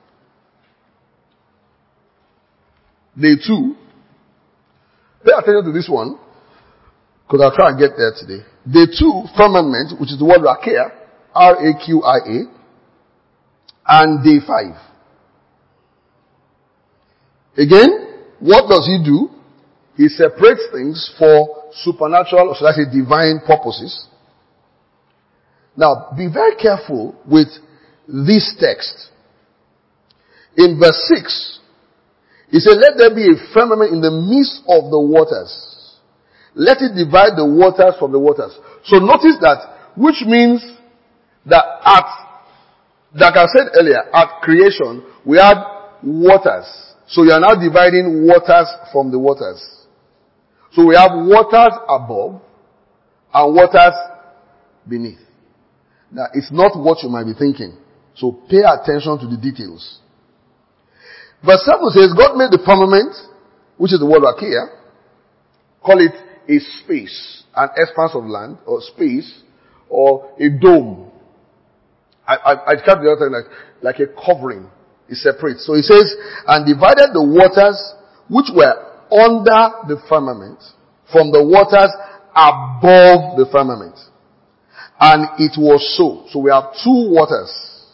Day two. Pay attention to this one, because I'll try and get there today. Day two, firmament, which is the word rakia, R A Q I A, and day five. Again, what does he do? He separates things for supernatural, or should I say divine purposes. Now, be very careful with this text. In verse six, he said, let there be a firmament in the midst of the waters. Let it divide the waters from the waters. So notice that, which means that at, like I said earlier, at creation, we had waters. So you are now dividing waters from the waters. So we have waters above and waters beneath. Now, it's not what you might be thinking. So pay attention to the details. Verse seven says, God made the firmament, which is the word rakia, call it a space, an expanse of land, or space, or a dome. I, I, I described the other thing like, like a covering. It separates. So he says, and divided the waters which were under the firmament from the waters above the firmament. And it was so. So we have two waters.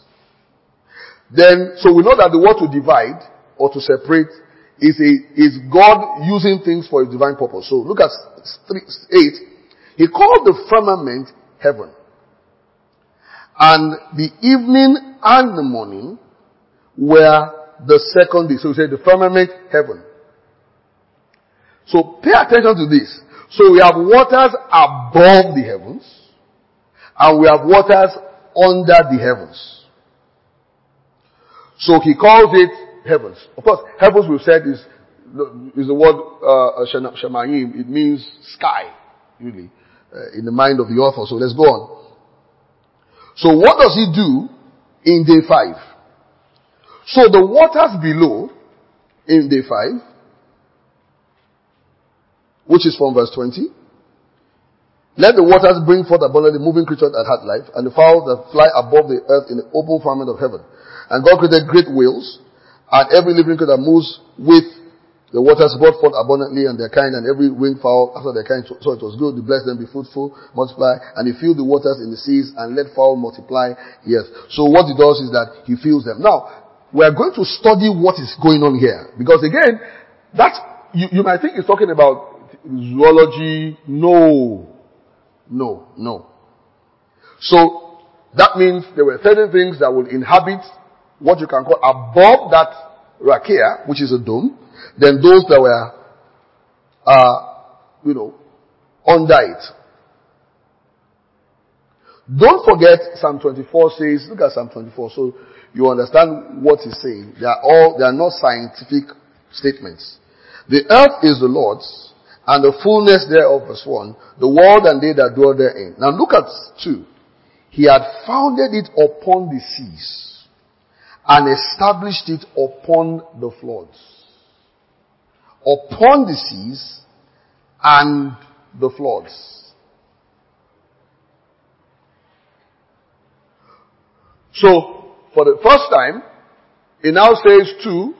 Then, so we know that the word to divide or to separate is a, is God using things for a divine purpose. So look at three, eight. He called the firmament heaven. And the evening and the morning were the second day. So we say the firmament heaven. So pay attention to this. So we have waters above the heavens and we have waters under the heavens. So he calls it heavens. Of course, heavens we've said is, is the word uh, shemayim. It means sky, really, uh, in the mind of the author. So let's go on. So what does he do in day five? So the waters below in day five, which is from verse twenty, let the waters bring forth abundantly moving creatures that had life, and the fowls that fly above the earth in the open firmament of heaven. And God created great whales, and every living creature that moves with the waters brought forth abundantly and their kind, and every winged fowl after their kind. So it was good to bless them, be fruitful, multiply, and he filled the waters in the seas, and let fowl multiply. Yes. So what he does is that he fills them. Now, we are going to study what is going on here. Because again, that's, you, you might think it's talking about zoology. No. No, no. So, that means there were certain things that would inhabit what you can call above that rakia, which is a dome, then those that were, uh, you know, under it. Don't forget Psalm twenty-four says, look at Psalm twenty-four, so you understand what he's saying. They are all, they are not scientific statements. The earth is the Lord's, and the fullness thereof, verse one, the world and they that dwell therein. Now look at two. He had founded it upon the seas, and established it upon the floods. Upon the seas and the floods. So, for the first time, it now says two.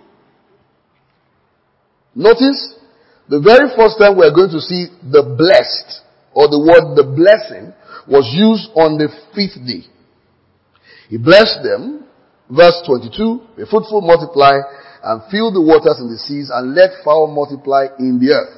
Notice, the very first time we're going to see the blessed, or the word the blessing, was used on the fifth day. He blessed them, verse twenty-two, be fruitful, multiply, and fill the waters in the seas, and let fowl multiply in the earth.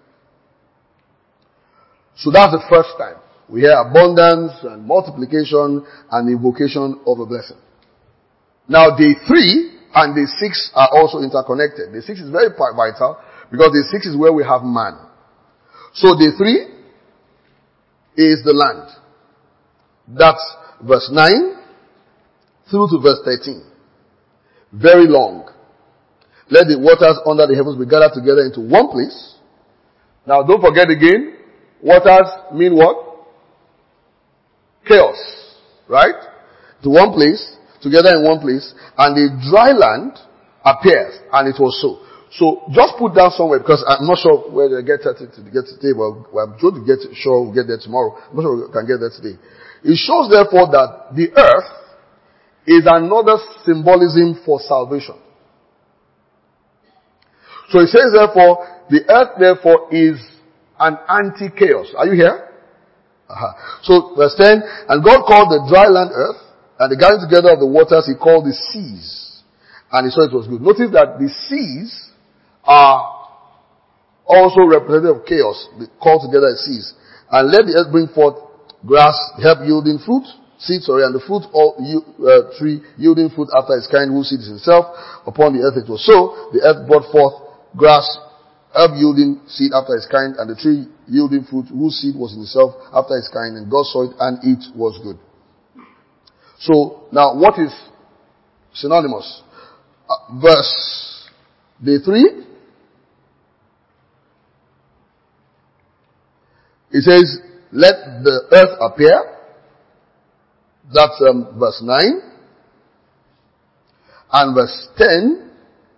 So that's the first time. We hear abundance and multiplication and invocation of a blessing. Now day three and day six are also interconnected. Day six is very vital because day six is where we have man. So day three is the land. That's verse nine through to verse thirteen. Very long. Let the waters under the heavens be gathered together into one place. Now don't forget again, waters mean what? Chaos. Right? To one place, together in one place, and the dry land appears, and it was so. So just put down somewhere, because I'm not sure where they get to, to get today, but I'm sure to get sure we'll get there tomorrow. I'm not sure we can get there today. It shows therefore that the earth is another symbolism for salvation. So it says therefore, the earth therefore is an anti-chaos. Are you here? Uh-huh. So verse ten, and God called the dry land earth, and the gathering together of the waters he called the seas. And he saw it was good. Notice that the seas are also representative of chaos, called together as seas. And let the earth bring forth grass, herb yielding fruit, seed, sorry, and the fruit all uh, tree yielding fruit after its kind, whose seed is himself. Upon the earth it was so. The earth brought forth grass, herb yielding seed after its kind, and the tree yielding fruit, whose seed was in itself after its kind, and God saw it, and it was good. So, now what is synonymous? Uh, verse day three. It says, let the earth appear. That's um, verse nine. And verse ten.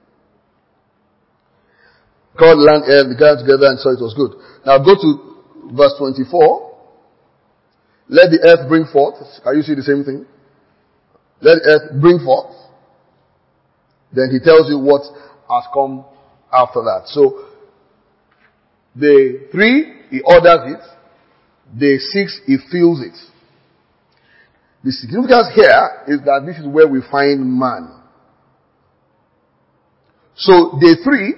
God, land, air, they gathered together and saw it was good. Now go to verse twenty-four. Let the earth bring forth. Can you see the same thing? Let the earth bring forth. Then he tells you what has come after that. So, day three, he orders it. Day six, he fills it. The significance here is that this is where we find man. So, day three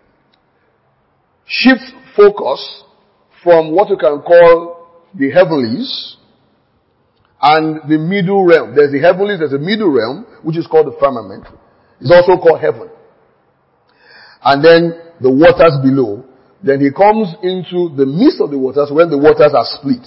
shifts focus from what you can call the heavenlies and the middle realm. There's the heavenlies, there's a middle realm, which is called the firmament. It's also called heaven. And then the waters below. Then he comes into the midst of the waters when the waters are split.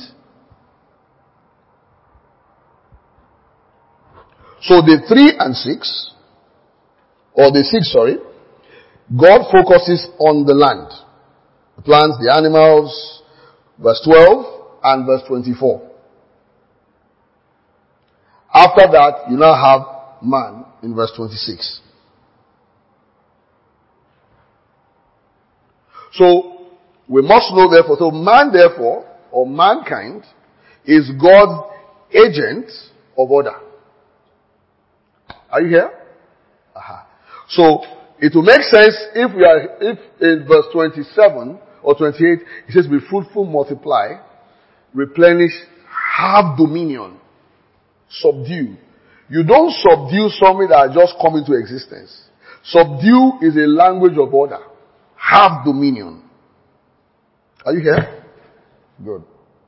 So the three and six, or the six, sorry, God focuses on the land. The plants, the animals, verse twelve and verse twenty-four. After that, you now have man in verse twenty-six. So, we must know therefore, so man therefore, or mankind, is God's agent of order. Are you here? Uh-huh. So, it will make sense if we are, if in verse twenty-seven or twenty-eight, it says, be fruitful, multiply, replenish, have dominion, subdue. You don't subdue something that has just come into existence. Subdue is a language of order. Have dominion. Are you here? Good.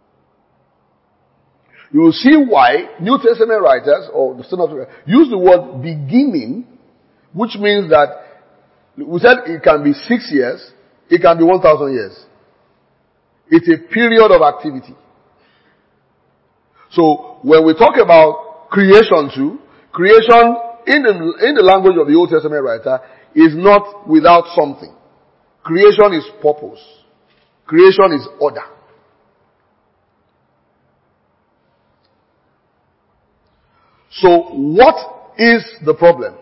You will see why New Testament writers, or the Son of God, use the word beginning, which means that, we said it can be six years, it can be one thousand years. It's a period of activity. So, when we talk about creation too, creation in the, in the language of the Old Testament writer is not without something. Creation is purpose. Creation is order. So what is the problem?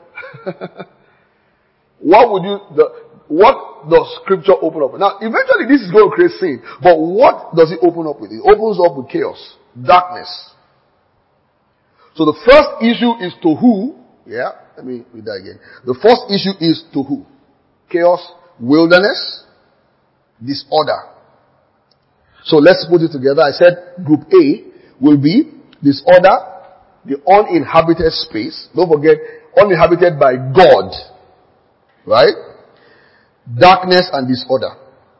What would you, the, what does scripture open up with? Now eventually this is going to create sin, but what does it open up with? It opens up with chaos, darkness. So the first issue is tohu. Yeah, let me read that again. The first issue is tohu. Chaos, wilderness, disorder. So let's put it together. I said group A will be disorder, the uninhabited space. Don't forget, uninhabited by God. Right? Darkness and disorder.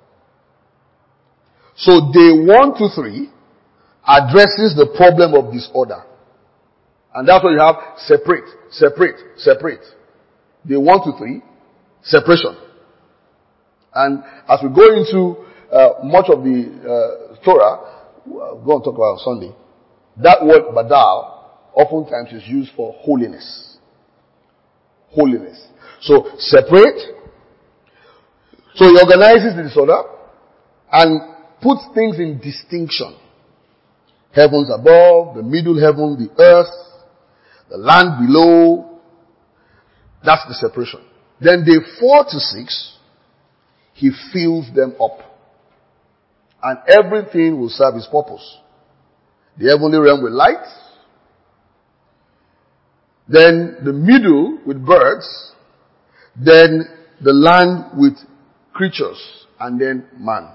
So day one to three addresses the problem of disorder. And that's why you have separate, separate, separate. Day one to three, separation. And as we go into uh, much of the uh, Torah, we're going to talk about on Sunday, that word badal oftentimes is used for holiness. Holiness. So separate. So he organizes the disorder and puts things in distinction. Heavens above, the middle heaven, the earth, the land below. That's the separation. Then day four to six, he fills them up. And everything will serve his purpose. The heavenly realm with light. Then the middle with birds. Then the land with creatures. And then man.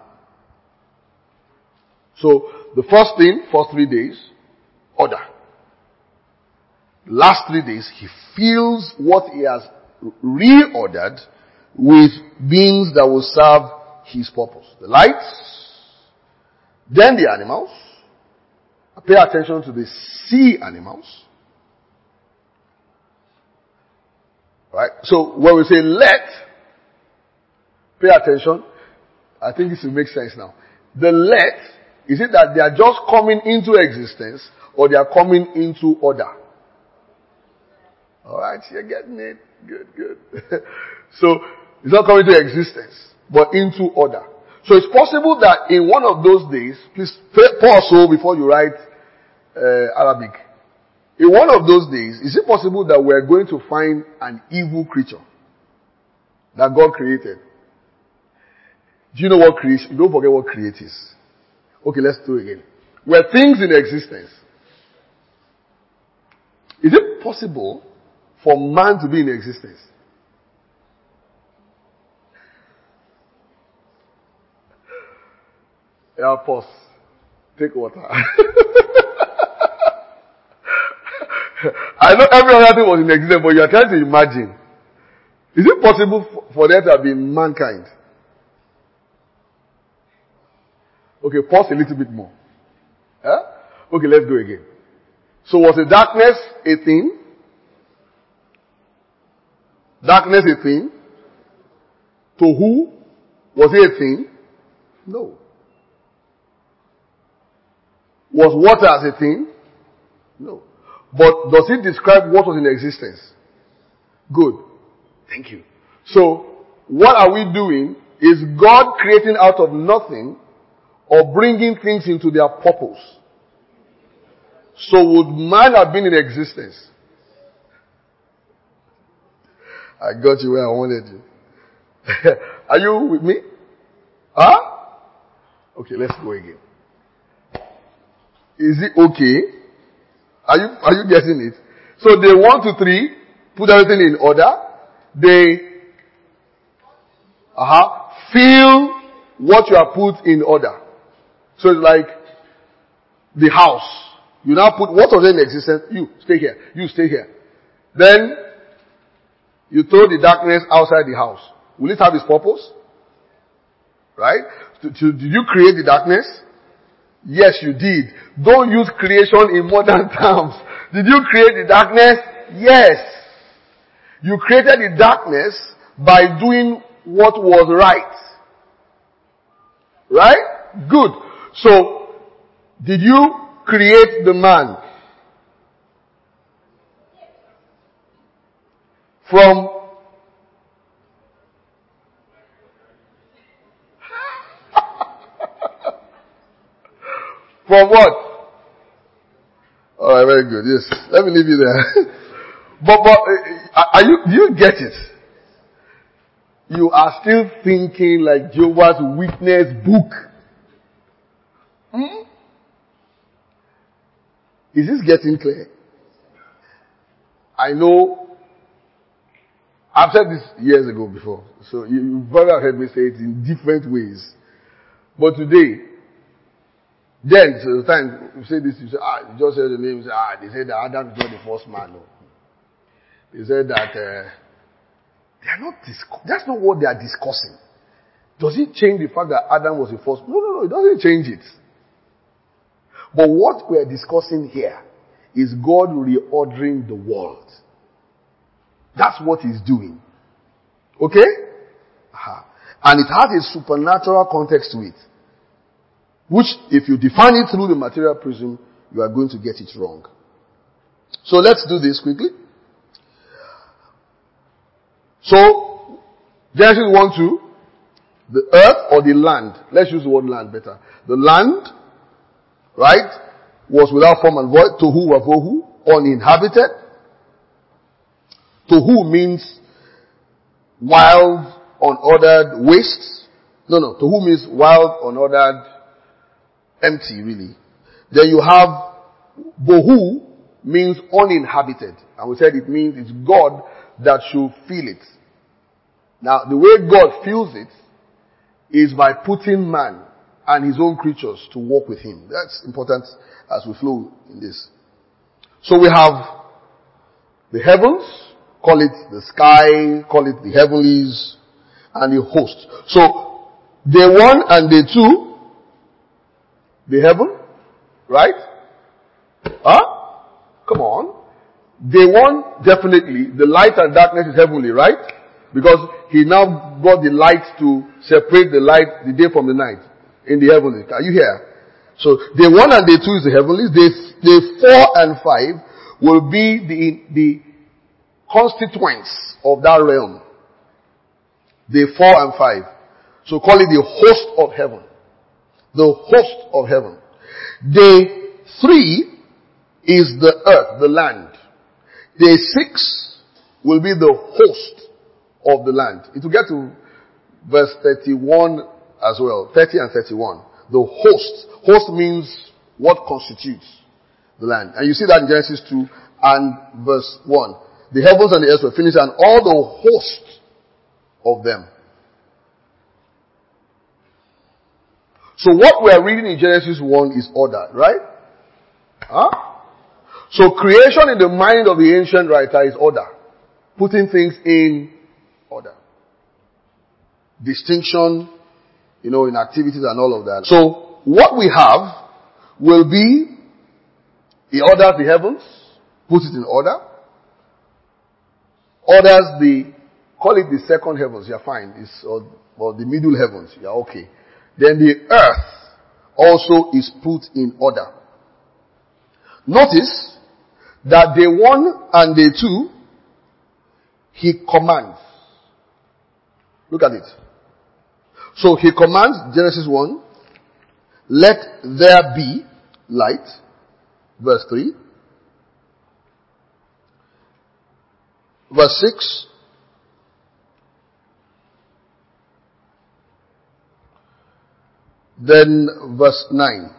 So the first thing, first three days, order. The last three days, he fills what he has reordered with beings that will serve his purpose. The lights, then the animals. Pay attention to the sea animals. Right? So when we say let, pay attention. I think this will make sense now. The let, is it that they are just coming into existence or they are coming into order? Alright, you're getting it. Good, good. So, it's not coming to existence, but into order. So it's possible that in one of those days, please pause so before you write uh, Arabic. In one of those days, is it possible that we're going to find an evil creature that God created? Do you know what creation? Don't forget what create is. Okay, let's do it again. Were things in existence? Is it possible for man to be in existence? Yeah, pause. Take water. I know every other thing was in existence, but you are trying to imagine. Is it possible for there to have been mankind? Okay, pause a little bit more. Huh? Okay, let's go again. So was the darkness a thing? Darkness a thing? Tohu? Was it a thing? No. Was water as a thing? No. But does it describe what was in existence? Good. Thank you. So, what are we doing? Is God creating out of nothing or bringing things into their purpose? So would man have been in existence? I got you where I wanted you. Are you with me? Huh? Okay, let's go again. Is it okay? Are you, are you getting it? So they one to three, put everything in order. They, uh-huh, feel what you have put in order. So it's like the house. You now put what was in existence. You stay here. You stay here. Then you throw the darkness outside the house. Will it have its purpose? Right? Did you create the darkness? Yes, you did. Don't use creation in modern terms. Did you create the darkness? Yes. You created the darkness by doing what was right. Right? Good. So, did you create the man? From From what? Alright, very good. Yes. Let me leave you there. but, but, uh, are you, do you get it? You are still thinking like Jehovah's Witness book. Hmm? Is this getting clear? I know, I've said this years ago before, so you, you've probably heard me say it in different ways. But today, then, so the time you say this, you say, ah, you just said the name, you say, ah, they said that Adam is not the first man. No. They said that, uh, they are not, dis- that's not what they are discussing. Does it change the fact that Adam was the first? No, no, no, it doesn't change it. But what we are discussing here is God reordering the world. That's what he's doing. Okay? Uh-huh. And it has a supernatural context to it. Which, if you define it through the material prism, you are going to get it wrong. So let's do this quickly. So, Genesis one, two, the earth or the land, let's use the word land better. The land, right, was without form and void, tohu wavohu, uninhabited. Tohu means wild, unordered waste. No, no, tohu means wild, unordered, empty really. Then you have bohu, means uninhabited. And we said it means it's God that should feel it. Now, the way God feels it is by putting man and his own creatures to walk with him. That's important as we flow in this. So we have the heavens, call it the sky, call it the heavenlies, and the host. So, day one and day two, the heaven, right? Huh? Come on. Day one, definitely, the light and darkness is heavenly, right? Because he now brought the light to separate the light, the day from the night, in the heavenly. Are you here? So, day one and day two is the heavenlies. Day, day four and five will be the, the constituents of that realm. Day four and five. So call it the host of heaven. The host of heaven. Day three is the earth, the land. Day six will be the host of the land. It will get to verse thirty-one as well. thirty and thirty-one. The host. Host means what constitutes the land. And you see that in Genesis two and verse one. The heavens and the earth were finished and all the host of them. So what we are reading in Genesis one is order, right? Huh? So creation in the mind of the ancient writer is order. Putting things in order. Distinction, you know, in activities and all of that. So what we have will be, he orders the heavens, puts it in order. Orders the, call it the second heavens, you're fine. It's, or, or the middle heavens, you're okay. Then the earth also is put in order. Notice that day one and day two, he commands. Look at it. So he commands, Genesis one, let there be light, verse three. Verse six. Then verse nine.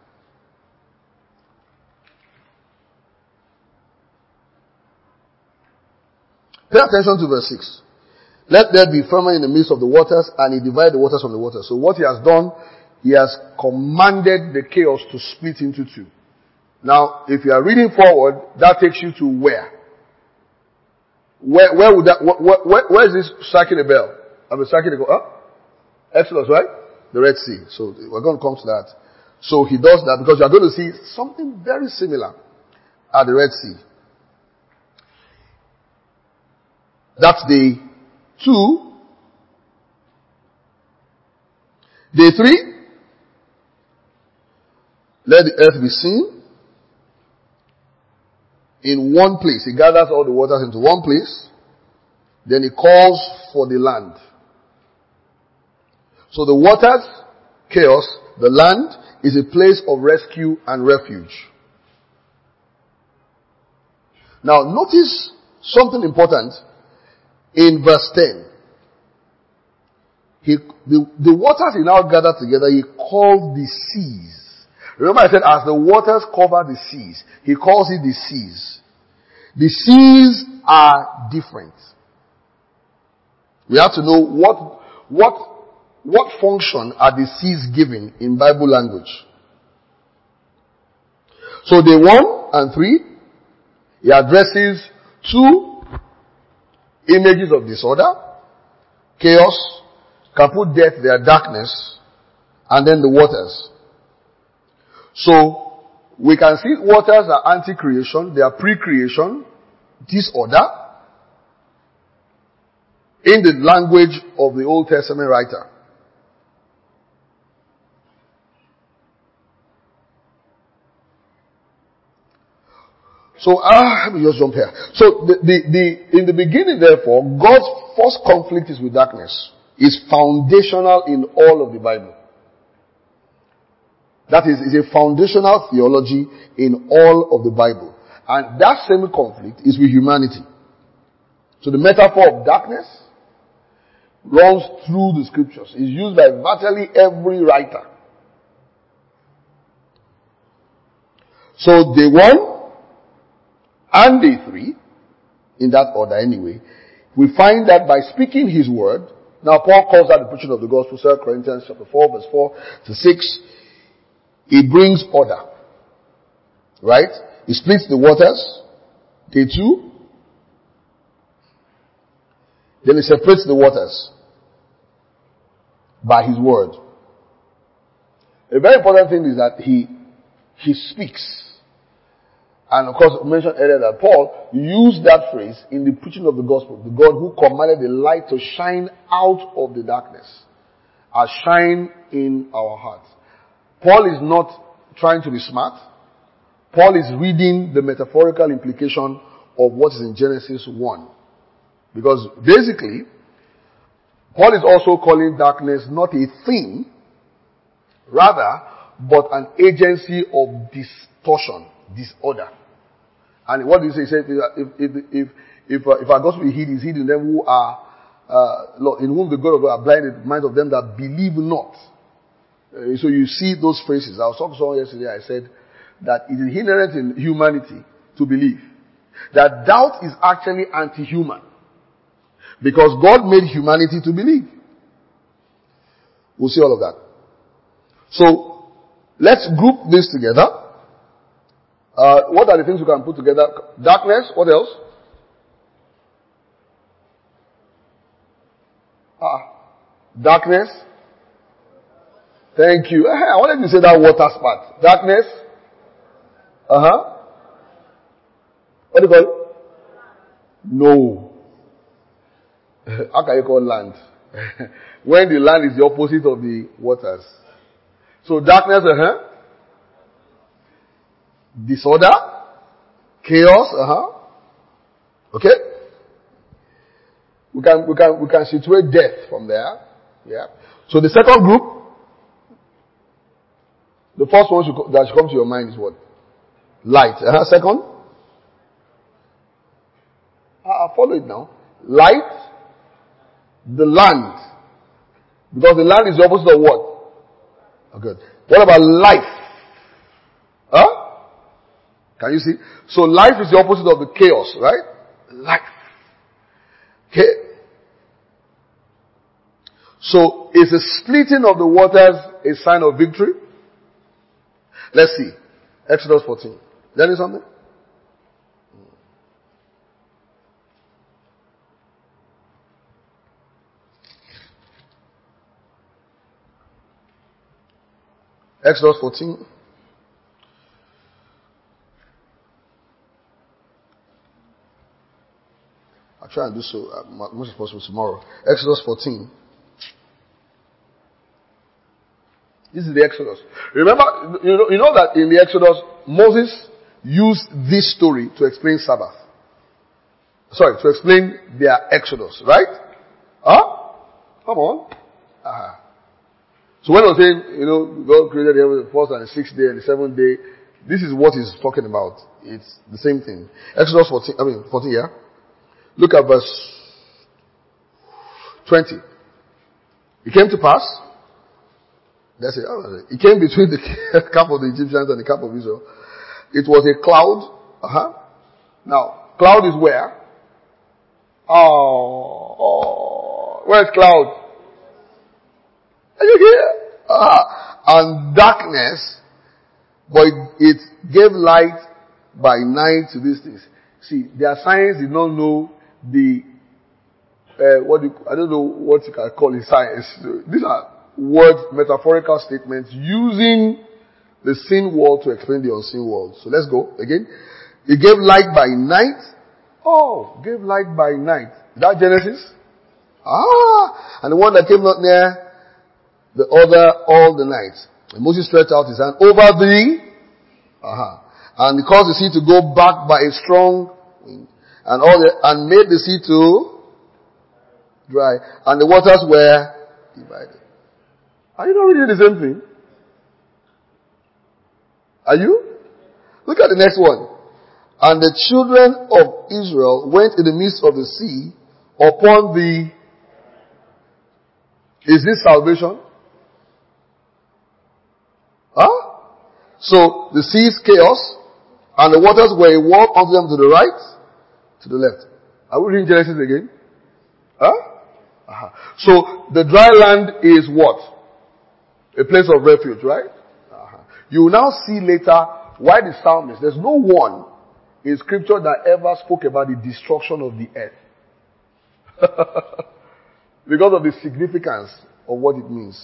Pay attention to verse six. Let there be firmament in the midst of the waters, and he divided the waters from the waters. So what he has done, he has commanded the chaos to split into two. Now, if you are reading forward, that takes you to where? Where, where would that, where, where, where is this striking a bell? I mean, striking a bell, huh? Exodus, right? The Red Sea. So we're going to come to that. So he does that because you are going to see something very similar at the Red Sea. That's day two. Day three. Let the earth be seen in one place. He gathers all the waters into one place. Then he calls for the land. So the waters, chaos, the land is a place of rescue and refuge. Now notice something important in verse ten. He, the, the waters he now gathered together, he called the seas. Remember I said as the waters cover the seas, he calls it the seas. The seas are different. We have to know what, what, what function are the seas given in Bible language. So day one and three, he addresses two images of disorder, chaos, kaput death, their darkness, and then the waters. So, we can see waters are anti-creation, they are pre-creation, disorder, in the language of the Old Testament writer. So, ah, let me just jump here. So, the, the, the, in the beginning, therefore, God's first conflict is with darkness. Is foundational in all of the Bible. That is, is a foundational theology in all of the Bible. And that same conflict is with humanity. So the metaphor of darkness runs through the scriptures. It's used by virtually every writer. So day one and day three, in that order anyway, we find that by speaking his word, now Paul calls that the preaching of the gospel, Second Corinthians chapter four, verse four to six, it brings order. Right? He splits the waters, day two. Then he separates the waters by his word. A very important thing is that he, he speaks. And of course, I mentioned earlier that Paul used that phrase in the preaching of the gospel. The God who commanded the light to shine out of the darkness, as shine in our hearts. Paul is not trying to be smart. Paul is reading the metaphorical implication of what is in Genesis one. Because basically, Paul is also calling darkness not a thing, rather, but an agency of distortion, disorder. And what do you say? He said, if, if, if, if, uh, if our gospel is hid, is hid in them who are, uh, in whom the God of God are blinded, the minds of them that believe not. Uh, so you see those phrases. I was talking to someone yesterday, I said that it is inherent in humanity to believe. That doubt is actually anti-human. Because God made humanity to believe. We'll see all of that. So, let's group this together. Uh, what are the things we can put together? Darkness, what else? Ah, darkness. Thank you. I wanted to say that water part. Darkness. Uh-huh. What do you call it? No. How can you call land? When the land is the opposite of the waters. So darkness, uh-huh. Disorder. Chaos, uh-huh. Okay? We can, we can, we can situate death from there. Yeah. So the second group, the first one should, that should come to your mind is what? Light. Uh-huh. Second? I'll follow it now. Light. The land. Because the land is the opposite of what? Oh, good. What about life? Huh? Can you see? So life is the opposite of the chaos, right? Life. Okay. So is the splitting of the waters a sign of victory? Let's see. Exodus fourteen. There is something? Exodus fourteen. I'll try and do so as much as possible tomorrow. Exodus fourteen. This is the Exodus. Remember, you know, you know that in the Exodus, Moses used this story to explain Sabbath. Sorry, to explain their Exodus, right? Huh? Come on. Uh-huh. So when I was saying, you know, God created the heaven, the first and the sixth day and the seventh day, this is what he's talking about. It's the same thing. Exodus fourteen, I mean, fourteen, yeah? Look at verse twenty. It came to pass. That's it. It came between the camp of the Egyptians and the camp of Israel. It was a cloud. Uh-huh. Now, Cloud is where? Oh, oh. Where's cloud? Are you here? Ah, and darkness, but it, it gave light by night to these things. See, their science did not know the, uh, what do you, I don't know what you can call it science. These are words, metaphorical statements using the seen world to explain the unseen world. So let's go again. It gave light by night. Oh, gave light by night. Is that Genesis? Ah, and the one that came not near the other all the night. And Moses stretched out his hand over the, uh-huh, and he caused the sea to go back by a strong wind, and all the, and made the sea to dry, and the waters were divided. Are you not reading the same thing? Are you? Look at the next one. And the children of Israel went in the midst of the sea upon the, is this salvation? Huh? So the sea is chaos, and the waters were a wall unto them to the right, to the left. Are we reading Genesis again? Huh? Uh-huh. So the dry land is what? A place of refuge, right? Uh-huh. You will now see later why the psalmist, there's no one in scripture that ever spoke about the destruction of the earth. Because of the significance of what it means.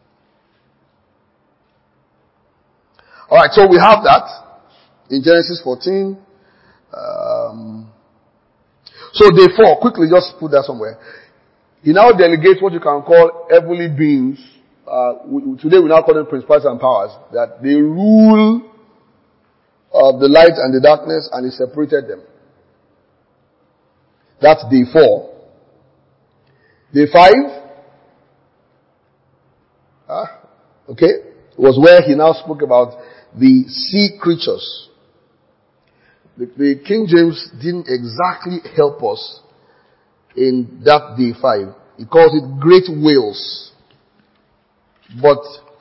Alright, so we have that in Genesis fourteen. Um, so day four, quickly just put that somewhere. He now delegates what you can call heavenly beings. Uh, we, today we now call them principalities and powers. That they rule of the light and the darkness, and he separated them. That's day four. Day five, ah, okay, was where he now spoke about the sea creatures. The, the King James didn't exactly help us in that day five. He calls it great whales. But,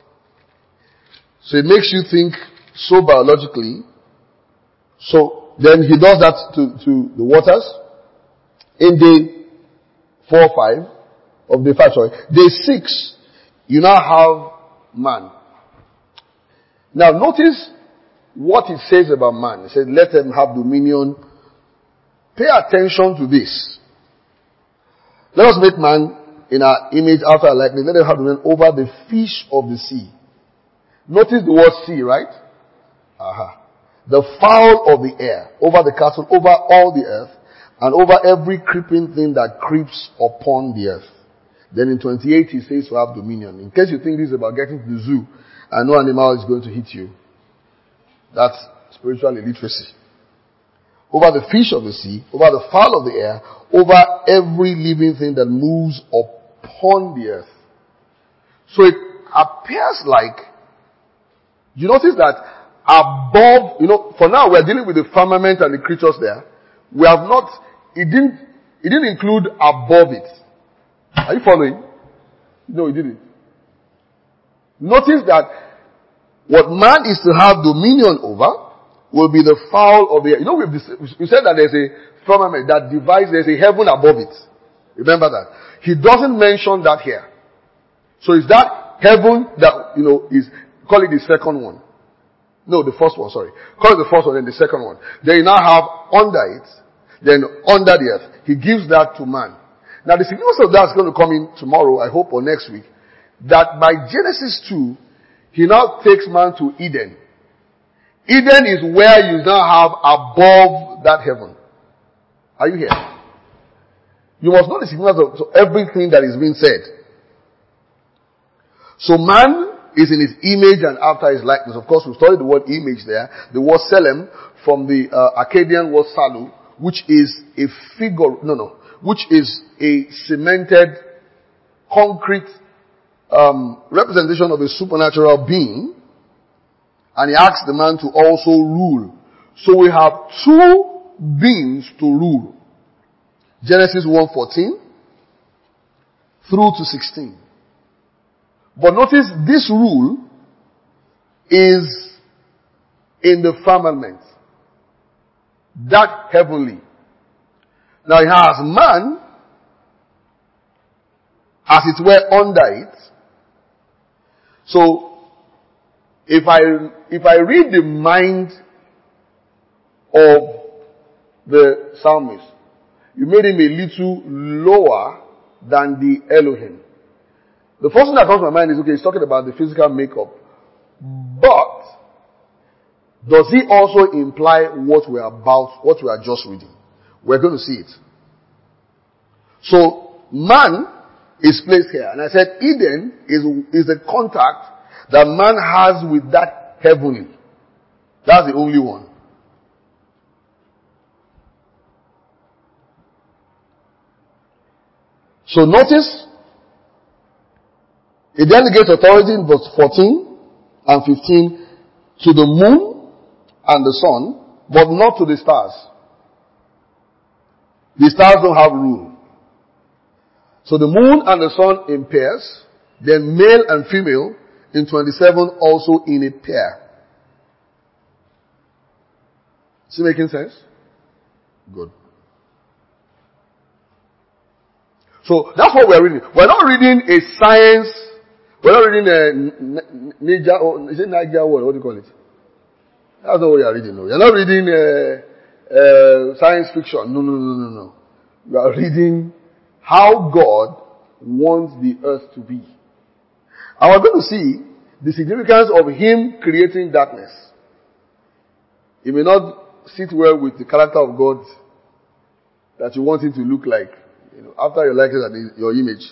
so it makes you think so biologically. So then he does that to, to the waters. In day four, five, of day five, sorry. Day six, you now have man. Now notice what it says about man. It says, let them have dominion. Pay attention to this. Let us make man in our image after our likeness. Let them have dominion over the fish of the sea. Notice the word sea, right? Aha. The fowl of the air, over the cattle, over all the earth, and over every creeping thing that creeps upon the earth. Then in twenty-eight he says to have dominion. In case you think this is about getting to the zoo and no animal is going to hit you. That's spiritual illiteracy. Over the fish of the sea, over the fowl of the air, over every living thing that moves upon the earth. So it appears like, you notice that above, you know, for now we're dealing with the firmament and the creatures there. We have not, it didn't, it didn't include above it. Are you following? No, it didn't. Notice that what man is to have dominion over will be the fowl of the air. You know, we've, we said that there's a firmament that divides, there's a heaven above it. Remember that. He doesn't mention that here. So is that heaven that, you know, is, call it the second one. No, the first one, sorry. Call it the first one, then the second one. Then you now have under it, then under the earth. He gives that to man. Now the significance of that is going to come in tomorrow, I hope, or next week. That by Genesis two, he now takes man to Eden. Eden is where you now have above that heaven. Are you here? You must know the significance of everything that is being said. So man is in his image and after his likeness. Of course, we studied the word image there. The word Selem from the uh, Akkadian word Salu, which is a figure, no, no, which is a cemented, concrete um, representation of a supernatural being. And he asks the man to also rule. So we have two beings to rule. Genesis one fourteen through to sixteen. But notice this rule is in the firmament. That heavenly. Now it has man, as it were, under it. So, if I, if I read the mind of the psalmist, you made him a little lower than the Elohim. The first thing that comes to my mind is, okay, he's talking about the physical makeup. But, does he also imply what we're about, what we are just reading? We're going to see it. So, man is placed here. And I said Eden is, is a contact that man has with that heavenly. That's the only one. So notice, it delegates authority in verse fourteen and fifteen to the moon and the sun, but not to the stars. The stars don't have rule. So the moon and the sun in pairs, then male and female in twenty-seven also in a pair. Is it making sense? Good. So that's what we're reading. We're not reading a science, we're not reading a Ninja, or is it Niger word? What do you call it? That's not what you're reading. No. You're not reading a, a science fiction. No, no, no, no, no. You are reading how God wants the earth to be. And we're going to see the significance of Him creating darkness. It may not sit well with the character of God that you want Him to look like. You know, after your likeness and your image.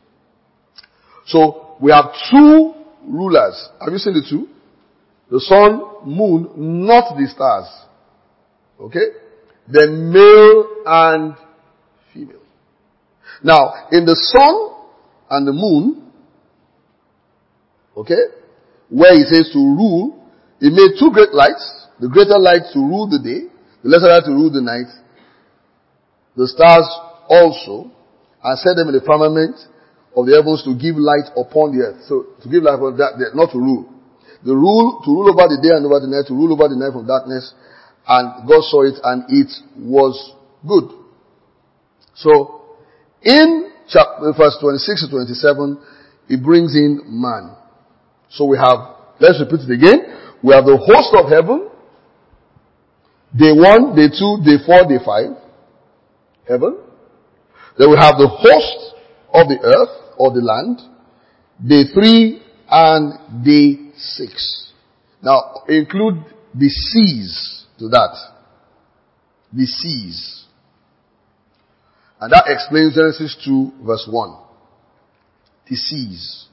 So, we have two rulers. Have you seen the two? The sun, moon, not the stars. Okay? Then male and female. Now, in the sun and the moon, okay, where he says to rule, he made two great lights. The greater light to rule the day, the lesser light to rule the night. The stars also, and set them in the firmament of the heavens to give light upon the earth. So, to give light upon that, not to rule. The rule, to rule over the day and over the night, to rule over the night from darkness. And God saw it, and it was good. So, in chapter, verse twenty-six to twenty-seven, it brings in man. So we have, let's repeat it again. We have the host of heaven. Day one, day two, day four, day five. Heaven. Then we have the host of the earth or the land. Day three and day six. Now, include the seas to that. The seas. And that explains Genesis two verse one. The seas.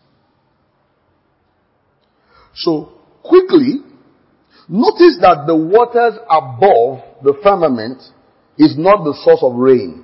So, quickly, notice that the waters above the firmament is not the source of rain.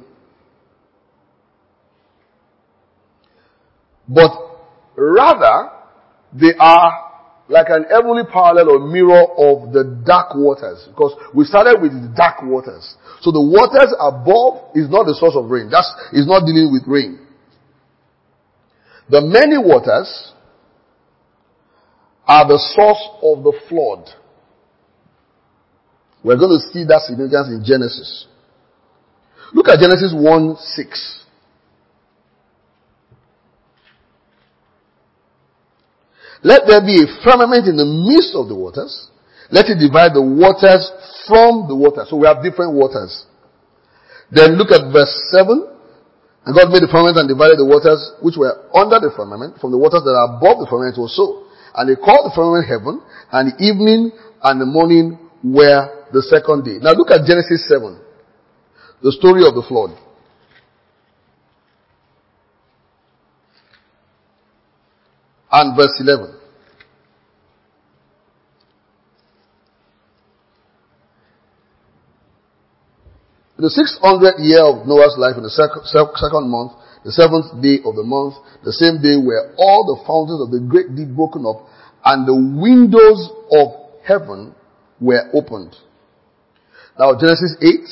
But rather, they are like an heavenly parallel or mirror of the dark waters. Because we started with the dark waters. So the waters above is not the source of rain. That's is not dealing with rain. The many waters are the source of the flood. We're going to see that significance in Genesis. Look at Genesis one six. Let there be a firmament in the midst of the waters. Let it divide the waters from the waters. So we have different waters. Then look at verse seven. And God made the firmament and divided the waters which were under the firmament from the waters that are above the firmament was so. And they called the firmament heaven, and the evening and the morning were the second day. Now look at Genesis seven. The story of the flood. And verse eleven. In the sixth hundredth year of Noah's life, in the second, second month, the seventh day of the month, the same day were all the fountains of the great deep broken up, and the windows of heaven were opened. Now Genesis eight.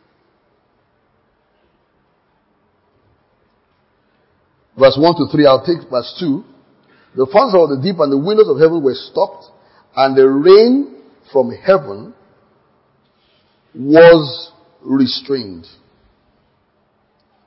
Verse one to three, I'll take verse two. The fountains of the deep and the windows of heaven were stopped, and the rain from heaven was restrained.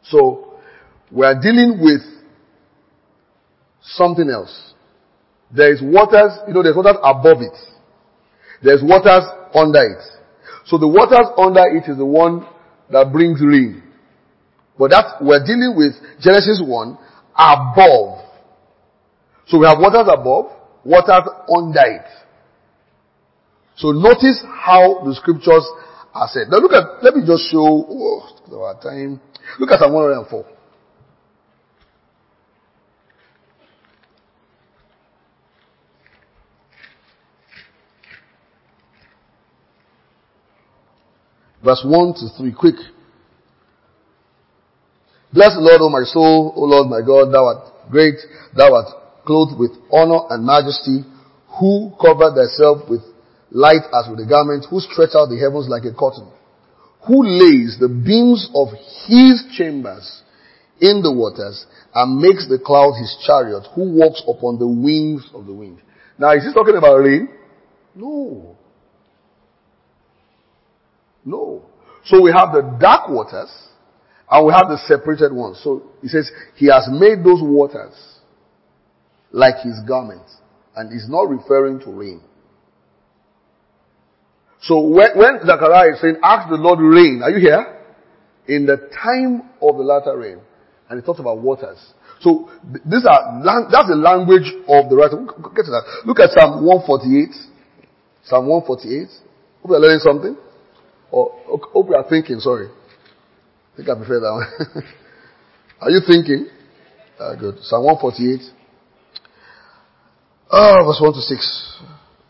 So, we are dealing with something else. There is waters, you know, there's waters above it. There's waters under it. So the waters under it is the one that brings rain. But that's, we're dealing with Genesis one, above. So we have waters above, waters under it. So notice how the scriptures are said. Now look at, let me just show, oh, our time. Look at Psalm one hundred four. Verse one to three, quick. Bless the Lord, O my soul, O Lord my God, thou art great, thou art clothed with honor and majesty, who covered thyself with light as with a garment, who stretched out the heavens like a curtain, who lays the beams of his chambers in the waters, and makes the cloud his chariot, who walks upon the wings of the wind. Now, is he talking about rain? No. No. So we have the dark waters, and we have the separated ones. So he says, he has made those waters like his garment. And he's not referring to rain. So when, when Zechariah is saying, ask the Lord rain, are you here? In the time of the latter rain. And he talks about waters. So these are, that's the language of the writer. Get to that. Look at Psalm one forty-eight. Psalm one forty-eight. Hope you're learning something. Or hope you are thinking, sorry. I think I prefer that one. Are you thinking? Uh, good. Psalm one forty-eight. Oh, verse one to six.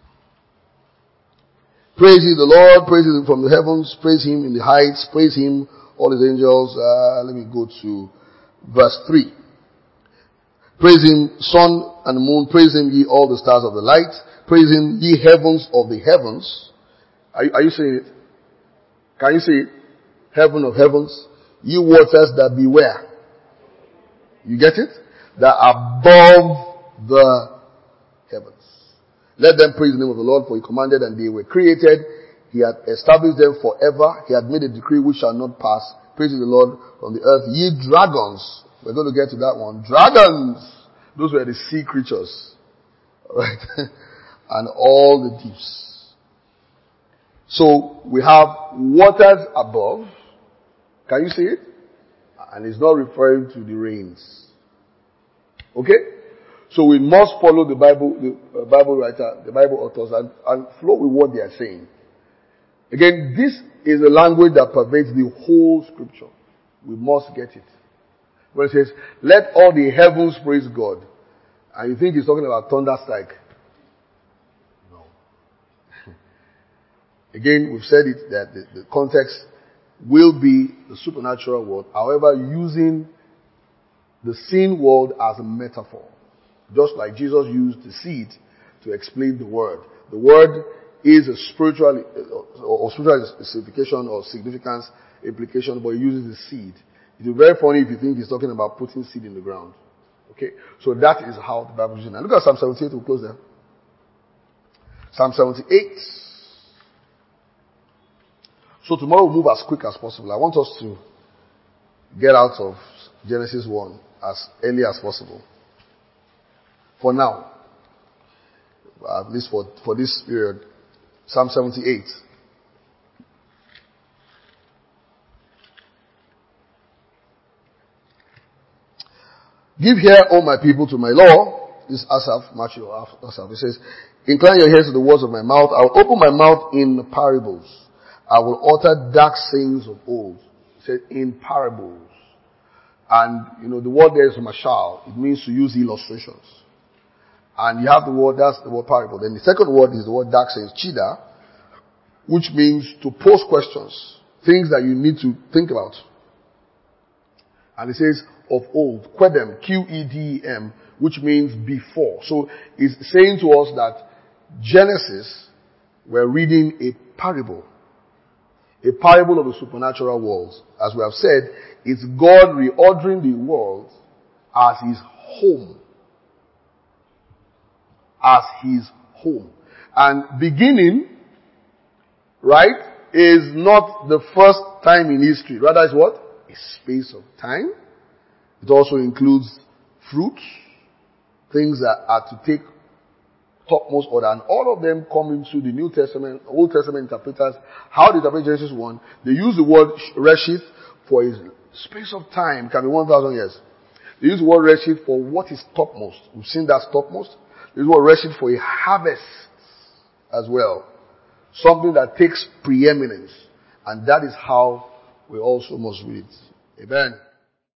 Praise ye the Lord, praise him from the heavens, praise him in the heights, praise him, all his angels. Uh, let me go to verse three. Praise him, sun and moon, praise him, ye all the stars of the light, praise him, ye heavens of the heavens. Are you, are you saying it? Can you see it? Heaven of heavens, ye waters that beware. You get it? That above the heavens. Let them praise the name of the Lord, for he commanded and they were created. He had established them forever. He had made a decree which shall not pass. Praise the Lord from the earth. Ye dragons. We're going to get to that one. Dragons. Those were the sea creatures. Alright. And all the deeps. So we have waters above. Can you see it? And it's not referring to the rains. Okay? So we must follow the Bible, the uh, Bible writer, the Bible authors, and, and flow with what they are saying. Again, this is a language that pervades the whole scripture. We must get it. When it says, let all the heavens praise God. And you think he's talking about thunder strike. No. Again, we've said it that the, the context will be the supernatural world. However, using the seen world as a metaphor. Just like Jesus used the seed to explain the word. The word is a spiritual or spiritual specification or significance implication, but he uses the seed. It is very funny if you think he's talking about putting seed in the ground. Okay? So that is how the Bible is using it. Look at Psalm seventy-eight, we'll close there. Psalm seventy-eight. So tomorrow we'll move as quick as possible. I want us to get out of Genesis one as early as possible. For now. At least for, for this period. Psalm seventy-eight. Give ear, O my people, to my law. This is Asaph, Matthew Asaph. It says, incline your ears to the words of my mouth. I will open my mouth in parables. I will utter dark sayings of old. It says, in parables. And, you know, the word there is mashal. It means to use illustrations. And you have the word, that's the word parable. Then the second word is the word dark sayings, chida, which means to pose questions. Things that you need to think about. And it says, of old, quedem, Q E D E M, which means before. So it's saying to us that Genesis, we're reading a parable. A parable of the supernatural world. As we have said, it's God reordering the world as his home. As his home. And beginning, right, is not the first time in history. Rather it's what? a space of time. It also includes fruits, things that are to take topmost order, and all of them come into the New Testament, Old Testament interpreters. How they interpret Genesis one, they use the word reshith for a space of time, it can be one thousand years. They use the word reshith for what is topmost. We've seen that topmost. They use the word reshith for a harvest as well. Something that takes preeminence. And that is how we also must read it. Amen.